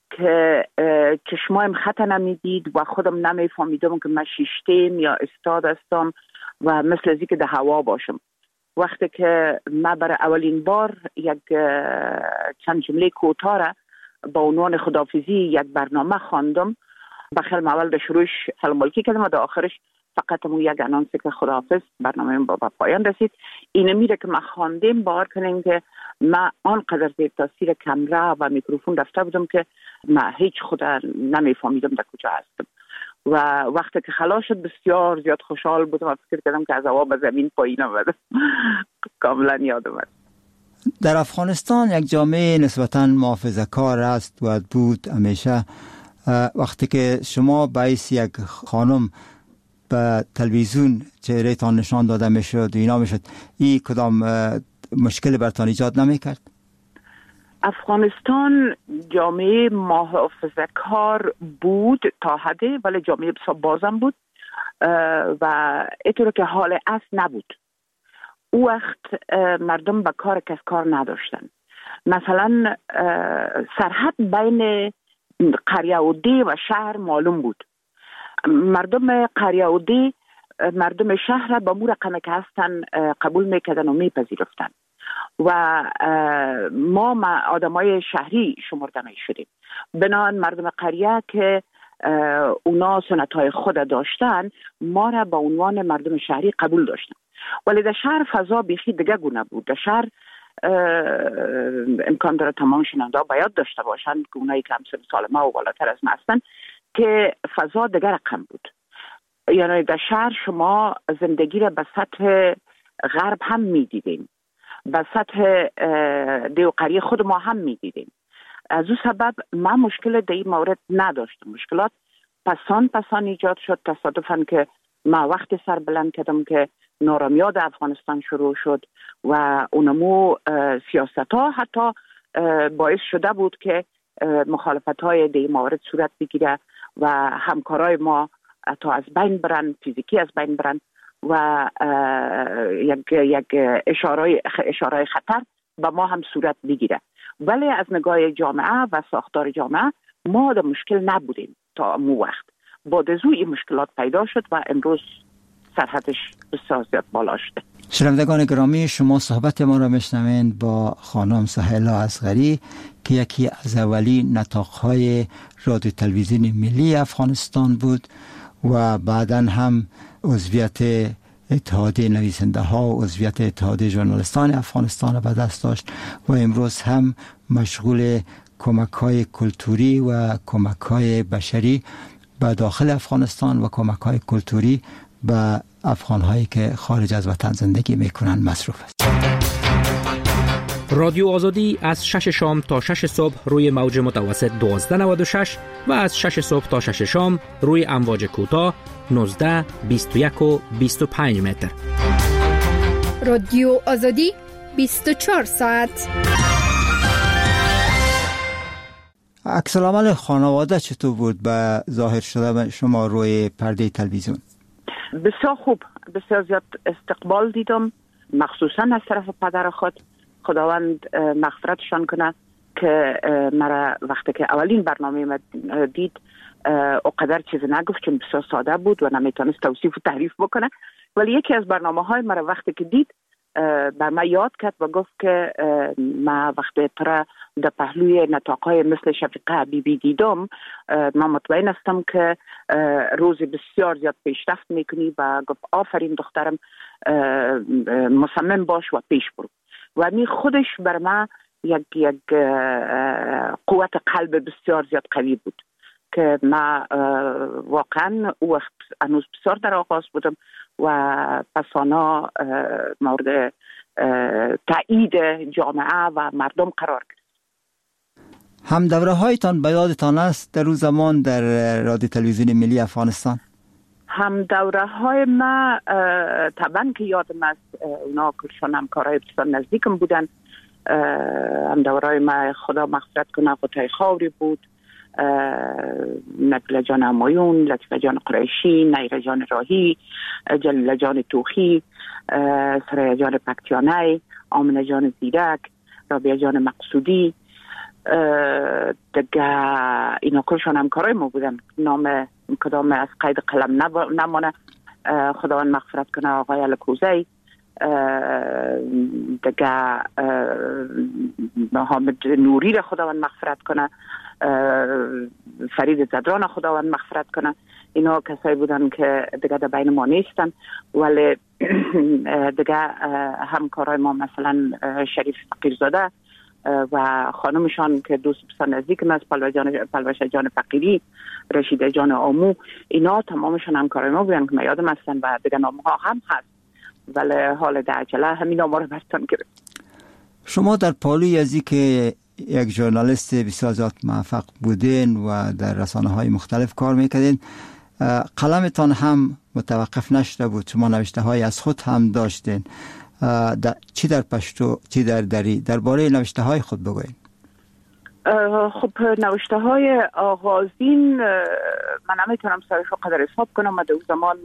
که چشمایم خط نمیدید و خودم نمیفهمیدم که من شیشتیم یا استاد هستم و مثل ازی که در هوا باشم. وقتی که من برای اولین بار یک چند جمله کوتاه را با عنوان خداحافظی یک برنامه خواندم، بخیر اول در شروعش سلام علیکی کردم و در آخرش فقط مو یک انانس که خداحافظ، برنامه با پایان رسید. اینه میره که من خواندیم باور کنیم که من آنقدر زیر تاثیر کامera و میکروفون رفته بودم که من هیچ خود نمیفهمیدم در کجا هستم و وقتی که خلاص شد بسیار زیاد خوشحال بودم و فکر کردم که از هوا به زمین پایین آمدم. کاملا یادم اومد. در افغانستان یک جامعه نسبتاً محافظه‌کار است و بود همیشه. وقتی که شما باعث یک خانم به تلویزیون چهره تان نشان داده میشد و اینا میشد، این کدام مشکل برتان ایجاد نمیکرد؟ افغانستان جامعه محافظه‌کار بود تا حدی، ولی جامعه بسیار بازم بود و اینطور که حال اصل نبود. او وقت مردم به کار کس کار نداشتن. مثلا سرحد بین قریه و دی و شهر معلوم بود. مردم قریه و دی مردم شهر با مو رقم که هستن قبول میکردن و میپذیرفتن و ما ما آدمای شهری شمرده می شدیم. بنابراین مردم قریه که اونا سنتهای خود داشتن ما را با عنوان مردم شهری قبول داشتن، ولی در شهر فضا بیخی دیگه گونه بود. در شهر امکان داره تمام شنونده ها باید داشته باشن که اونایی که همسن سال ما و بالاتر از ما هستن که فضا دیگه رقم بود. یعنی در شهر شما زندگی را به سطح غرب هم می دیدیم، به سطح دیو قریه خود ما هم می دیدیم. از او سبب من مشکل در این مورد نداشتم. مشکلات پسان پسان ایجاد شد. تصادفاً که من وقتی سر بلند کردم که نارامیاد افغانستان شروع شد و اونمو سیاست ها حتی باعث شده بود که مخالفت های در این مورد صورت بگیره و همکارای ما تا از بین برن، فیزیکی از بین برن و یک یک اشاره اشاره خطر به ما هم صورت بگیره. ولی از نگاه جامعه و ساختار جامعه ما در مشکل نبودیم تا مو وقت. بعد از این مشکلات پیدا شد و امروز سرحدش بسیار زیاد بالا شده. شنوندگان گرامی، شما صحبت ما را میشنوین با خانم سهیلا اصغری که یکی از اولین نطاق‌های رادیو تلویزیون ملی افغانستان بود و بعداً هم عضویت اتحادیه نویسنده ها و عضویت اتحادیه ژورنالیستان افغانستان را به دست داشت و امروز هم مشغول کمک های کلتوری و کمک های بشری به داخل افغانستان و کمک های کلتوری به افغان هایی که خارج از وطن زندگی میکنن مصروف است. رادیو آزادی از شش شام تا شش صبح روی موج متوسط دوازده نود و شش و از شش صبح تا شش شام روی امواج کوتاه نوزده، بیست و یک و بیست و پنج متر. رادیو آزادی بیست و چهار ساعت. عکس العمل خانواده چطور بود به ظاهر شده شما روی پرده تلویزیون؟ بسیار خوب، بسیار زیاد استقبال دیدم، مخصوصا از طرف پدر خود. خداوند مغفرتشان کنه که مرا وقتی که اولین برنامه دید اقدر چیز نگفت چون بسیار ساده بود و نمیتونست توصیف و تعریف بکنه، ولی یکی از برنامه های مرا وقتی که دید بر من یاد کرد و گفت که من وقتی ترا در پهلوی نطاقهای مثل شفیقه حبیبی دیدم من مطمئن هستم که روزی بسیار زیاد پیشرفت میکنی و گفت آفرین دخترم، مصمم باش و پیش برو. و می خودش بر من یک یک قوت قلب بسیار زیاد قوی بود که من واقعا او وقت هنوز بسیار در آغاز بودم و پسانا مورد تایید جامعه و مردم قرار گرفت. هم دوره هایتان به یادتان است در روز زمان در رادیو تلویزیون ملی افغانستان؟ هم دوره های ما طبعا که یادم است، اونا کلشان همکارای بسیار نزدیکم بودن. هم دوره های ما خدا مغفرت کنه قطعه خاوری بود، نجله جان همایون، لطفه جان قریشی، نیره جان راهی، جلیله جان توخی، سریا جان پکتیانه، آمنه جان زیرک، رابعه جان مقصودی، دیگه اینا کلشان همکارای ما بودن. نام کدام از قید قلم نمانه. خداوند مغفرت کنه آقای الکوزی، دیگه حامد نوری را خداوند مغفرت کنه، فرید زدران خداوند مغفرت کنه. اینا کسایی بودن که دیگه در بین ما نیستن، ولی دیگه همکارای ما مثلا شریف فقیرزاده و خانمشان که دوست بسیار نزدیک من است، پلوشه جان فقیری، رشیده جان آمو، اینا تمامشان همکارای ما بودن که من یادم هستن و دیگه نام ها هم هست، ولی حال در عجله همین نام ها رو برستان گرفت. شما در پالوی ازی که یک ژورنالیست بسیار زیاد موفق بودین و در رسانه های مختلف کار میکردین، قلمتان هم متوقف نشده بود، شما نوشته های از خود هم داشتین. در چی در پشتو چی در دری درباره نوشته های خود بگوین؟ خب نوشته های آغازین من نمیتونم سرش رو قدر حساب کنم. من در اون زمان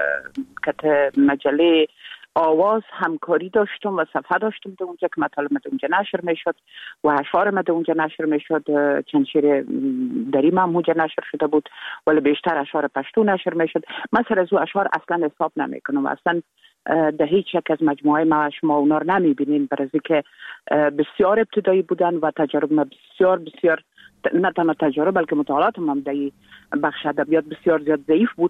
که مجله آواز همکاری داشتم و صفحه داشتم در اونجا که مطالب در اونجا نشر میشد و اشعار در اونجا نشر میشد. چند شعر دری من اونجا نشر شده بود، ولی بیشتر اشعار پشتو نشر میشد. من سر از او اشعار اصلا حساب نمیکنم، اصلا در هیچ یک از مجموعه ما شما اونا رو نمیبینین، برای که بسیار ابتدایی بودن و تجارب ما بسیار بسیار نه تنها تجارب بلکه مطالعات هم در بخش ادبیات بسیار زیاد ضعیف بود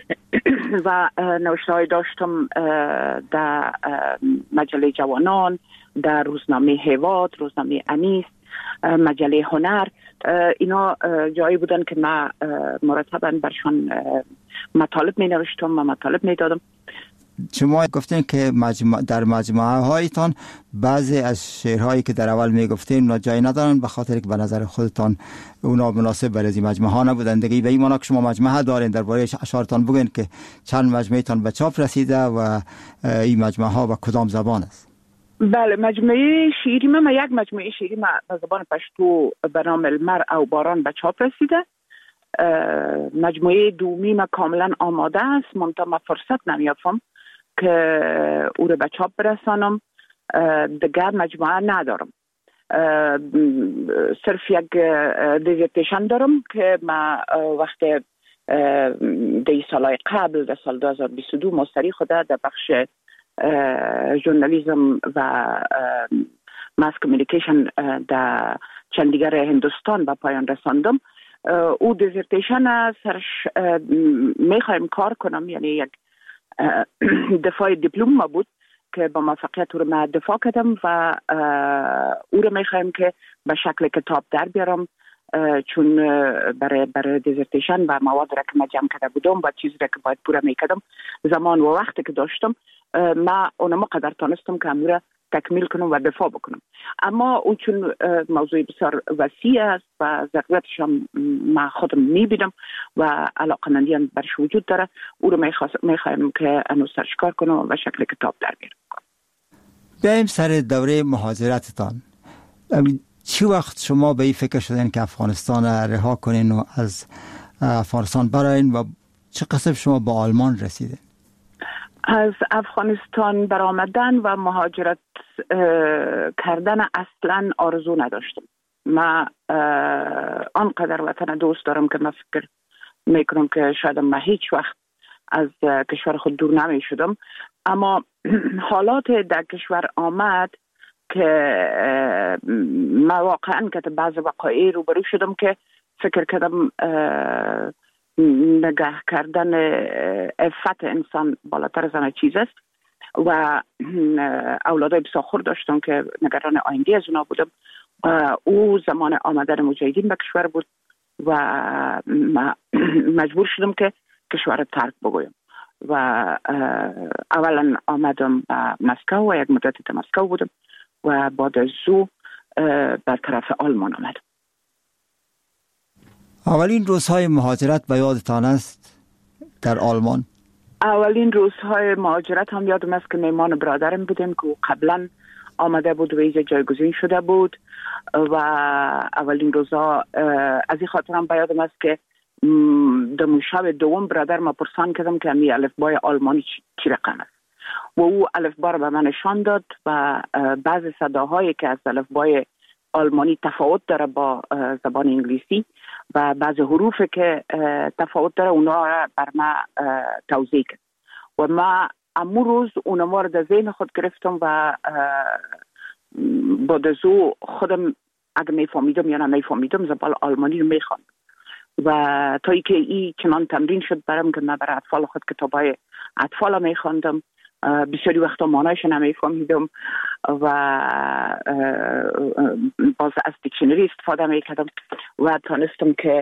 و نوشته های داشتم در مجله جوانان، در روزنامه هیواد، روزنامه انیس، مجله هنر. اینا جایی بودن که من مرتبا برشان مطالب می نوشتم و مطالب می دادم. شما گفتین که مجموع در مجموعه هایتان بعضی از شعرهایی که در اول میگفتین اونا جای ندارن به خاطر که به نظر خودتان اونا مناسب برای این مجموعه ها نبودن. دیگه به این معنی که شما مجموعه دارین، درباره اشعارتان بگین که چند مجموعه‌تان به چاپ رسیده و این مجموعه ها به کدام زبان است؟ بله، مجموعه شعری من یک مجموعه شعری من به زبان پشتو به نام المرء او باران به چاپ رسیده. مجموعه دومی من کاملا آماده است، منتها من فرصت نمیافم که او رو به چاپ برسانم. دیگر مجموعه ندارم، صرف یک دیزرتیشن دارم که ما وقت دی سالهای قبل در سال دو هزار و بیست و دو مستری خوده در بخش ژورنالیسم و ماس کمیونیکیشن در چندیگر هندوستان به پایان رساندم. او دیزرتیشن سرش میخوایم کار کنم، یعنی یک دفاع دیپلم ما بود که با موفقیت او رو من دفاع کردم و او رو میخوایم که به شکل کتاب در بیارم، چون برای برای دیزرتیشن و مواد را که من جمع کرده بودم و چیزی را که باید پوره میکردم زمان و وقتی که داشتم من اونم قدر تانستم که امور را تکمیل کنم و دفاع بکنم. اما اون چون موضوع بسیار وسیع است و ضرورتش هم من خودم میبینم و علاقمندی هم برش وجود داره، او رو میخوایم که انو سرش کار کنم و شکل کتاب در بیارم. بیاییم سر دوره مهاجرتتان. چی وقت شما به این فکر شدین که افغانستان رها کنین و از افغانستان براین و چه قصد شما با آلمان رسیدین؟ از افغانستان برآمدن و مهاجرت کردن اصلا آرزو نداشتم. من آنقدر وطن دوست دارم که من فکر میکنم که شاید من هیچ وقت از کشور خود دور نمی شدم، اما حالات در کشور آمد که من واقعا که بعض وقایع روبرو شدم که فکر کردم نگه کردن عفت انسان بالاتر از همه چیز است و اولادای بسیار داشتم که نگران آینده از اونا بودم. او زمان آمدن مجاهدین به کشور بود و مجبور شدم که کشور رو ترک بگویم و اولا آمدم به مسکو و یک مدتی در مسکو بودم و بعد از او بر طرف آلمان آمدم. اولین روزهای مهاجرت به یادتان است در آلمان؟ اولین روزهای مهاجرت هم یادم است که میمان برادرم بودیم که قبلا آمده بود و اینجا جایگزین شده بود و اولین روزها از این خاطر هم به یادم است که در شب دوم برادر ما پرسان کردم که می الفبای آلمانی چی رقم است و او الفبا رو به من نشان داد و بعضی صداهایی که از الفبای آلمانی تفاوت داره با زبان انگلیسی و بعض حروف که تفاوت داره اونا را بر ما توضیح کرد و ما امو روز اونا رو در ذهن خود گرفتم و بعد از او خودم اگه میفهمیدم یا نمیفهمیدم زبان آلمانی رو میخواندم و تا ای که ای چنان تمرین شد برام که من برای اطفال خود کتابای اطفال میخواندم. بسیاری وقتا معنایش نمیفهمیدم و باز از دیکشنری استفاده میکردم و تانستم که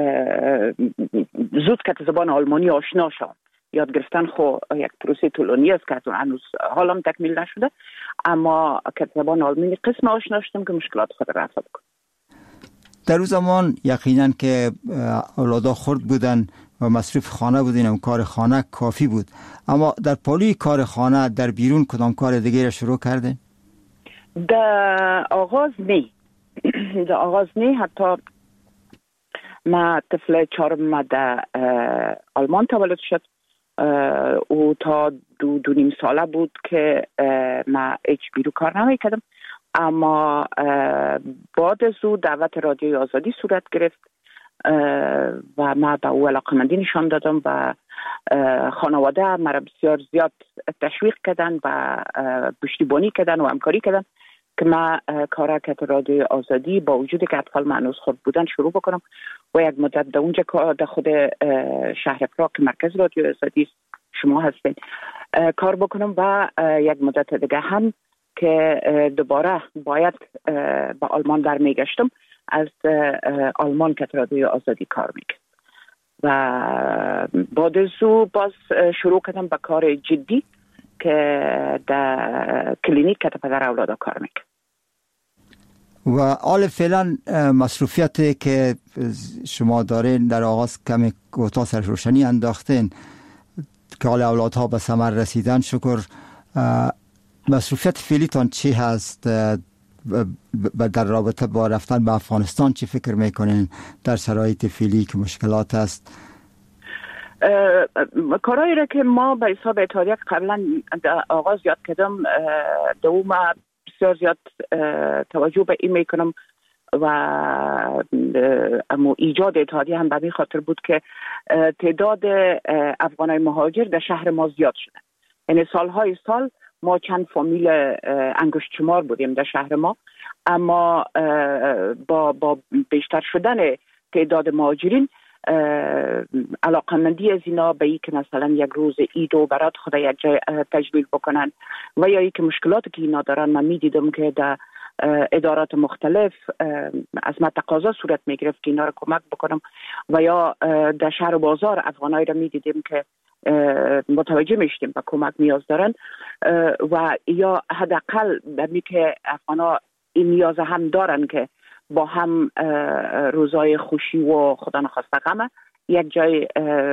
زود که زبان آلمانی آشنا شدم. یاد گرفتن خو یک پروسه طولانی است که هنوز حالم تکمیل نشده، اما که زبان آلمانی قسم آشنا شدم که مشکلات خود رفع بکنم. در اون زمان یقینا که اولادا خرد بودن و مصروف خانه بودین و کار خانه کافی بود، اما در پالوی کار خانه در بیرون کدام کار دیگه را شروع کردین؟ در آغاز نه در آغاز نه حتی ما طفل چهارم در آلمان تولد شد او تا دو دو نیم ساله بود که ما هیچ بیرون کار نمی کردم، اما بعد از او دعوت رادیوی آزادی صورت گرفت و ما به او علاقمندی نشان دادم و خانواده مرا بسیار زیاد تشویق کردن و پشتیبانی کردن و همکاری کردن که ما کار که رادیوی آزادی با وجودی که اطفال معنوس خود بودن شروع بکنم و یک مدت در اونجا در خود شهر پراگ که مرکز رادیوی آزادی شما هستین کار بکنم و یک مدت دیگه هم که دوباره باید به آلمان برمیگشتم از آلمان که رادیوی آزادی کار میکرد و بعد از او باز شروع کردم به کار جدی که در کلینیک که پدر اولادا کار میکرد. و حال فعلا مصروفیتی که شما دارین در آغاز کمی گوتا سر روشنی انداختین که حال اولادها به ثمر رسیدن، شکر. مصروفیت فعلیتان چی هست در رابطه با رفتن به افغانستان؟ چی فکر میکنین در شرایط فعلی که مشکلات هست؟ کارهایی را که ما به حساب اتحادیه قبلا آغاز یاد کردم دو ما بسیار زیاد توجه به این میکنم و اما ایجاد اتحادیه هم به این خاطر بود که تعداد افغانای مهاجر در شهر ما زیاد شده. یعنی سالهای سال ما چند فامیل انگشت شمار بودیم در شهر ما، اما با با بیشتر شدن تعداد مهاجرین علاقمندی از اینا به ای که مثلا یک روز عید و برات خدا یک جای تجلیل بکنن و یا ای که مشکلاتی که اینا دارن من میدیدم که در ادارات مختلف از من تقاضا صورت میگرفت که اینا رو کمک بکنم و یا در شهر و بازار افغانایی رو میدیدیم که متوجه میشتیم به کمک نیاز دارن و یا حداقل بمی که افغانا این نیاز هم دارن که با هم روزای خوشی و خدا نخواسته غم یک جای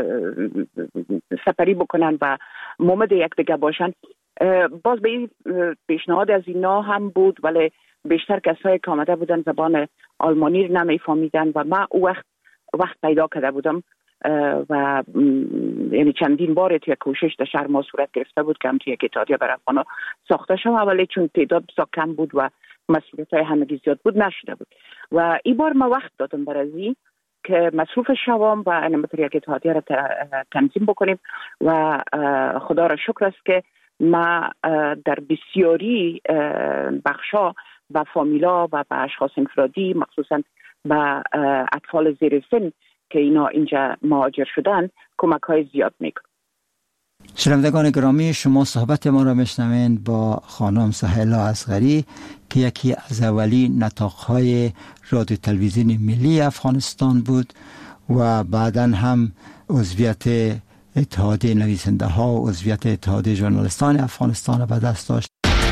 سپری بکنن و مومد یک دیگه باشن. باز به این پیشنهاد از اینا هم بود، ولی بیشتر کسایی که آمده بودن زبان آلمانی رو نمیفهمیدن و من او وقت وقت پیدا کرده بودم و یعنی چندین بار توی کوشش در شهر ما صورت گرفته بود که هم توی یک اتحادیه برای افغانا ساخته شد، ولی چون تعداد بسیار کم بود و مسئولیت های همگی زیاد بود نشده بود و این بار ما وقت دادم برای که مصروف شوام و انمتر یک اتحادیه را تنظیم بکنیم و خدا را شکر است که ما در بسیاری بخشا و فامیلا و به اشخاص انفرادی مخصوصا به اطفال زیر سن که اینا اینجا مهاجر شدن کمک های زیاد میکنن. شنوندگان گرامی، شما صحبت ما را میشنوین با خانم سهیلا اصغری که یکی از اولی نطاق‌های رادیو تلویزیون ملی افغانستان بود و بعداً هم عضویت اتحادیه نویسنده ها و عضویت اتحادیه ژورنالیستان افغانستان را به دست داشت.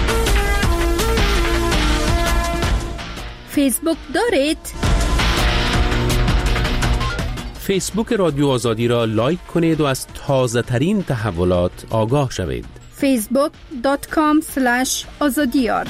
فیسبوک دارید؟ فیسبوک رادیو آزادی را لایک کنید و از تازه ترین تحولات آگاه شوید. فیسبوک دات کام اسلش آزادیار.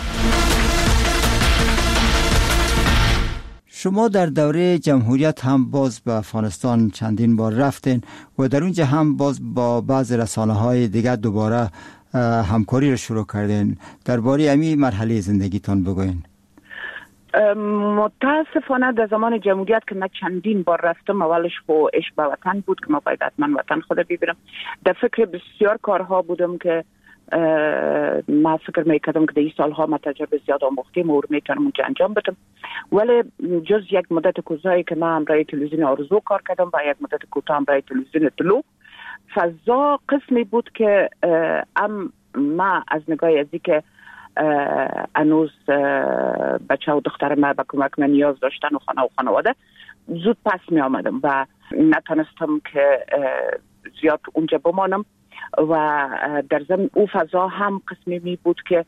شما در دوره جمهوریت هم باز به افغانستان چندین بار رفتین و در اونجا هم باز با بعض رسانه های دیگر دوباره همکاری را شروع کردین. درباره امی مرحله زندگیتان بگوین. متاسفانه در زمان جمهوریت که من چندین بار رفتم، اولش خو عشق به وطن بود که ما باید حتما وطن خود ببینم. در فکر بسیار کارها بودم که ما فکر میکردم که در این سالها ما تجربه زیاد آموختیم و میتونم اونجا انجام بدم، ولی جز یک مدت کوتاهی که ما همراه تلویزیون آرزو کار کردم و یک مدت کوتاه همراه تلویزیون طلوع، فضا قسمی بود که ام ما از نگاه ازی که انوز بچه و دختر ما به کمک من نیاز داشتن و خانه و خانواده، زود پس می آمدم و نتونستم که زیاد اونجا بمانم و در ضمن او فضا هم قسمی می بود که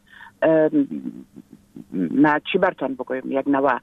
ما چی برتان بگویم، یک نوع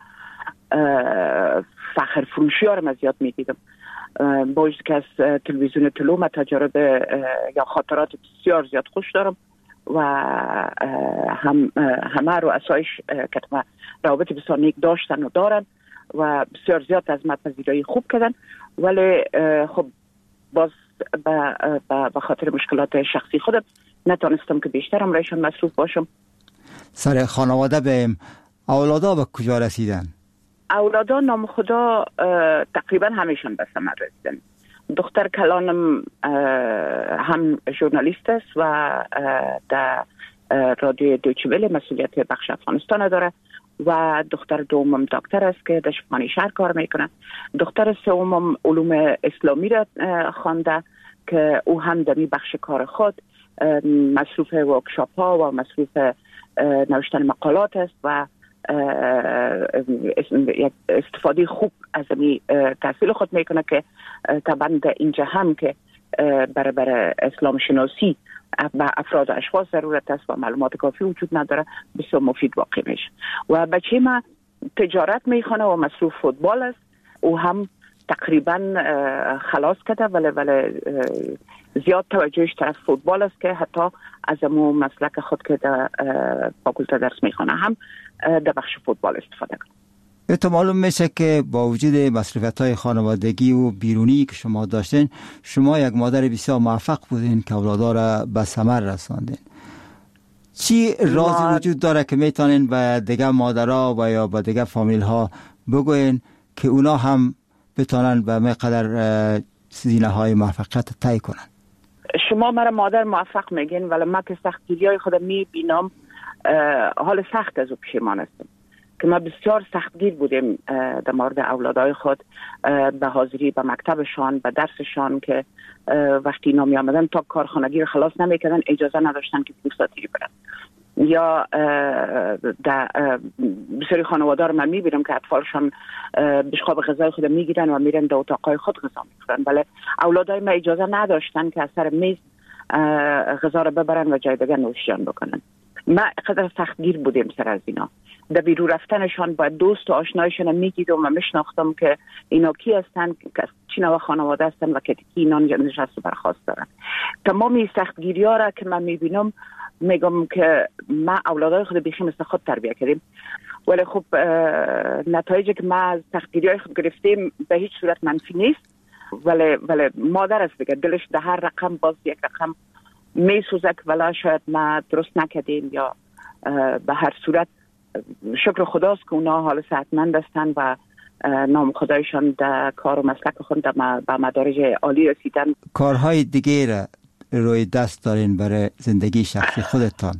فخر فروشی ها رو من زیاد می دیدم. باید که از تلویزیون طلوع ما تجربه یا خاطرات بسیار زیاد خوش دارم و هم همه رو اسایش که ما روابط بسیار نیک داشتن و دارن و بسیار زیاد از ما پذیرایی خوب کردن، ولی خب باز به خاطر مشکلات شخصی خودم نتونستم که بیشتر همراهشان مصروف باشم. سر خانواده بهم اولادا به کجا رسیدن؟ اولادا نام خدا تقریبا همیشون به ثمر رسیدن. دختر کلانم هم ژورنالیست است و در رادیو دویچه وله مسئولیت بخش افغانستان داره و دختر دومم دکتر است که در شفاخانه شهر کار میکنه. دختر سومم علوم اسلامی را خوانده که او هم در بخش کار خود مصروف ورکشاپ ها و مصروف نوشتن مقالات است و استفاده خوب از این تحصیل خود میکنه که طبعا در اینجا هم که برای برای اسلام شناسی به افراد و اشخاص ضرورت است و معلومات کافی وجود نداره، بسیار مفید واقع میشه. و بچه ما تجارت میخونه و مصروف فوتبال است، او هم تقریبا خلاص کرده ولی ولی زیاد توجهش طرف فوتبال است که حتی از امو مسلک خود که در فاکولته درس میخونه هم در بخش فوتبال استفاده کنه. به تو معلوم میشه که با وجود مصروفیت‌های خانوادگی و بیرونی که شما داشتین، شما یک مادر بسیار موفق بودین که اولادا را به ثمر رساندین. چی رازی ما... وجود داره که میتونین به دیگه مادرها و یا به دیگه فامیل ها بگوین که اونا هم بتونن به مقدر زینه های موفقیت طی کنن؟ شما مرا مادر موفق میگین ولی من که سختگیری های خودم میبینم حال سخت از او پشیمان هستم که ما بسیار سختگیر بودیم در مورد اولادای خود، به حاضری به مکتبشان، به درسشان که وقتی اینا می آمدن تا کارخانگی رو خلاص نمیکردن اجازه نداشتن که پوستاتی برن. یا در بسیاری خانواده رو من میبینم که اطفالشان بشقاب غذای خود میگیرن و میرن در اتاقای خود غذا میخورن، ولی اولادای ما اجازه نداشتن که از سر میز غذا رو ببرن و جای دیگه نوشیان بکنن. ما قدر سختگیر بودیم سر از اینا. در بیرون رفتنشان با دوست و آشنایشان میگیدم و میشناختم که اینا کی هستن، که چی نوع خانواده هستن و که کی اینا نشست و برخواست دارن. تمام این سختگیری ها را که من میبینم میگم که ما اولادای خود بیخی مثل خود تربیه کردیم، ولی خب نتایجی که ما از سختگیری های خود گرفتیم به هیچ صورت منفی نیست، ولی ولی مادر است دیگه، دلش در هر رقم باز یک رقم میسوزه که ولی شاید ما درست نکردیم یا به هر صورت شکر خداست که اونا حال صحتمند هستن و نام خدایشان در کار و مسلک خود به مدارج عالی رسیدن. کارهای دیگه را روی دست دارین برای زندگی شخصی خودتان؟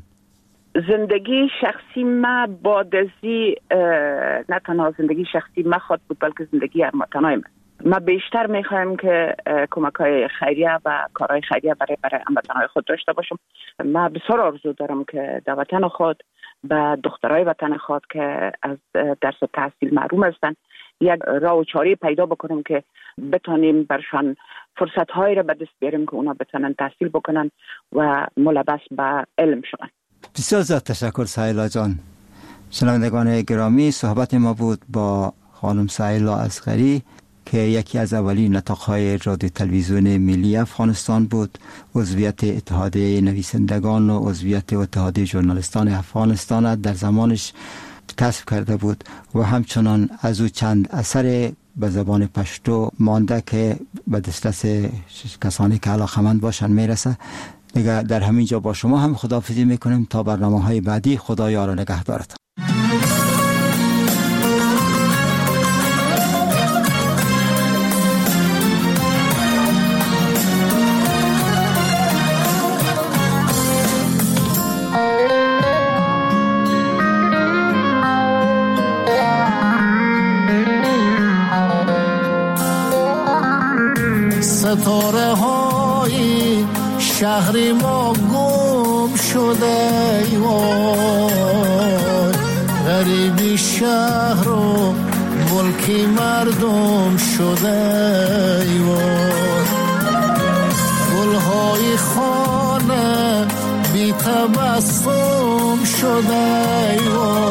زندگی شخصی ما با دزی نه تنها زندگی شخصی ما خود بود بلکه زندگی هموطنای من. ما بیشتر میخوایم که کمک‌های خیریه و کارهای خیریه برای برای هموطنای خود داشته باشم. ما بسیار آرزو دارم که در وطن خود به دخترای وطن خود که از درس و تحصیل محروم هستند یک راه و چاره پیدا بکنم که بتونیم برشان فرصت‌هایی را به دست بیاریم که اونا بتونن تحصیل بکنن و ملبس به علم شون. بسیار زیاد تشکر سهیلا جان. شنوندگان گرامی، صحبت ما بود با خانم سهیلا اصغری که یکی از اولین نطاق‌های رادیو تلویزیون ملی افغانستان بود، عضویت اتحادیه نویسندگان و عضویت اتحادیه ژورنالیستان افغانستان در زمانش کسب کرده بود و همچنان از او چند اثر به زبان پشتو مانده که به دسترس کسانی که علاقه‌مند باشن میرسه. دیگه در همین جا با شما هم خداحافظی میکنیم تا برنامه‌های بعدی. خدا یار و نگهدارتان. ستاره های شهر ما گم شده ای وای، غریبی شهر و ملکی مردم شده ای وای، گلهای خانه بی تبسم شده ای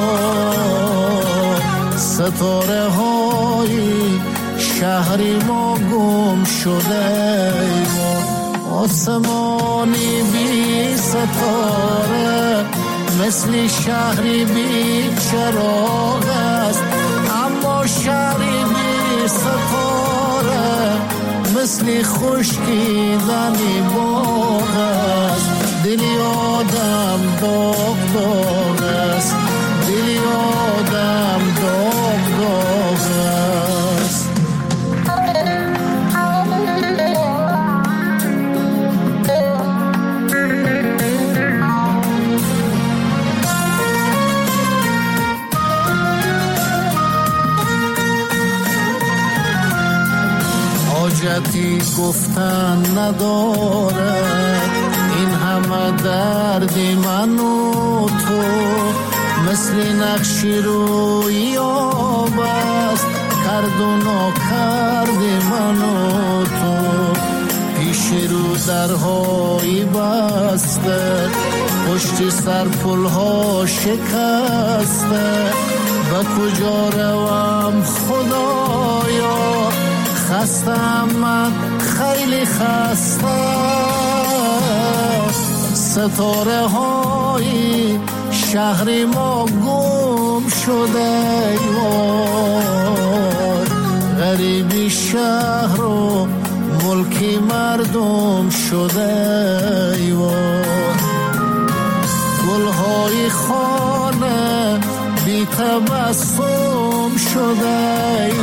وای، ستاره های شهری ما گم شده ای وای، آسمانی بی ستاره مثل شهری بی چراغ است، اما شهری بی ستاره مثل خشکیدنی باغ است، دلی آدم داغ داغ است، دلی آدم داغ داغ است. حاجتی گفتن ندارد این همه درد من و تو، مثل نقشی روی آب است کرد و ناکرد من و تو، پیش رو درهایی بسته پشت سر پلها شکسته، به کجا روم خدایا خستم من خیلی خسته، ستاره های شهر ما گم شده ای وای، غریبی شهر و ملکی مردم شده ای وای، گلهای خانه بی تبسم شده ای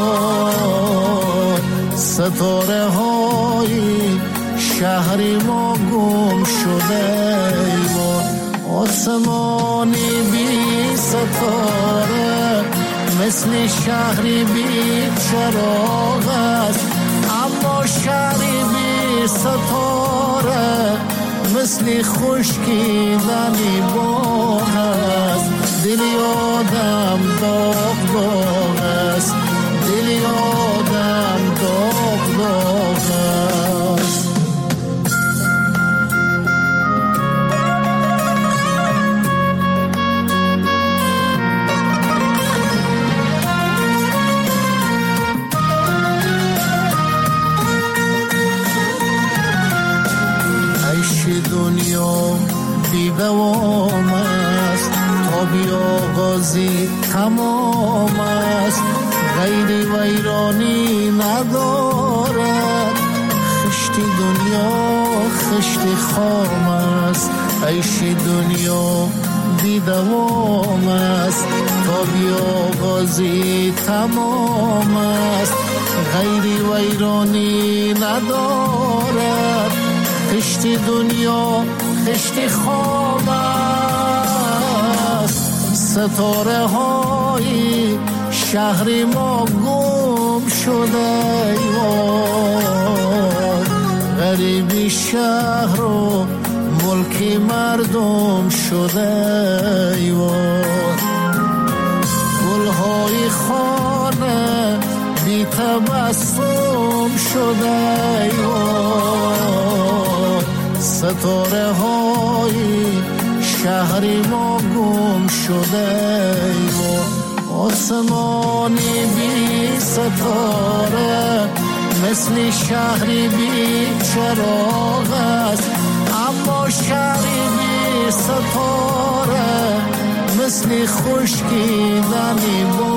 وای، ستاره های شهری ما گم شده ای وای، آسمانی بی ستاره مثل شهری بی چراغ است، اما شهری بی ستاره مثل خشکیدنی باغ است، دلی آدم داغ داغ است، دلی آدم داغ داغ است. دنیا بی دوام است تا بی آغازی تمام است، غیری ویرانی ندارد، خشتی دنیا خشتی خام است، عیش دنیا بی دوام است تا بی آغازی تمام است، غیری ویرانی ندارد، خشتی دنیا خشتی خواب است، ستاره های شهر ما گم شده ای وای، غریبی شهر و ملکی مردم شده ای وای، گلهای خانه بی تبسم شده ای وای، ستاره های شهری ما گم شده ای وای، آسمانی بی ستاره مثل شهری بی چراغ است، اما شهری بی ستاره مثل خشکیدنی باغ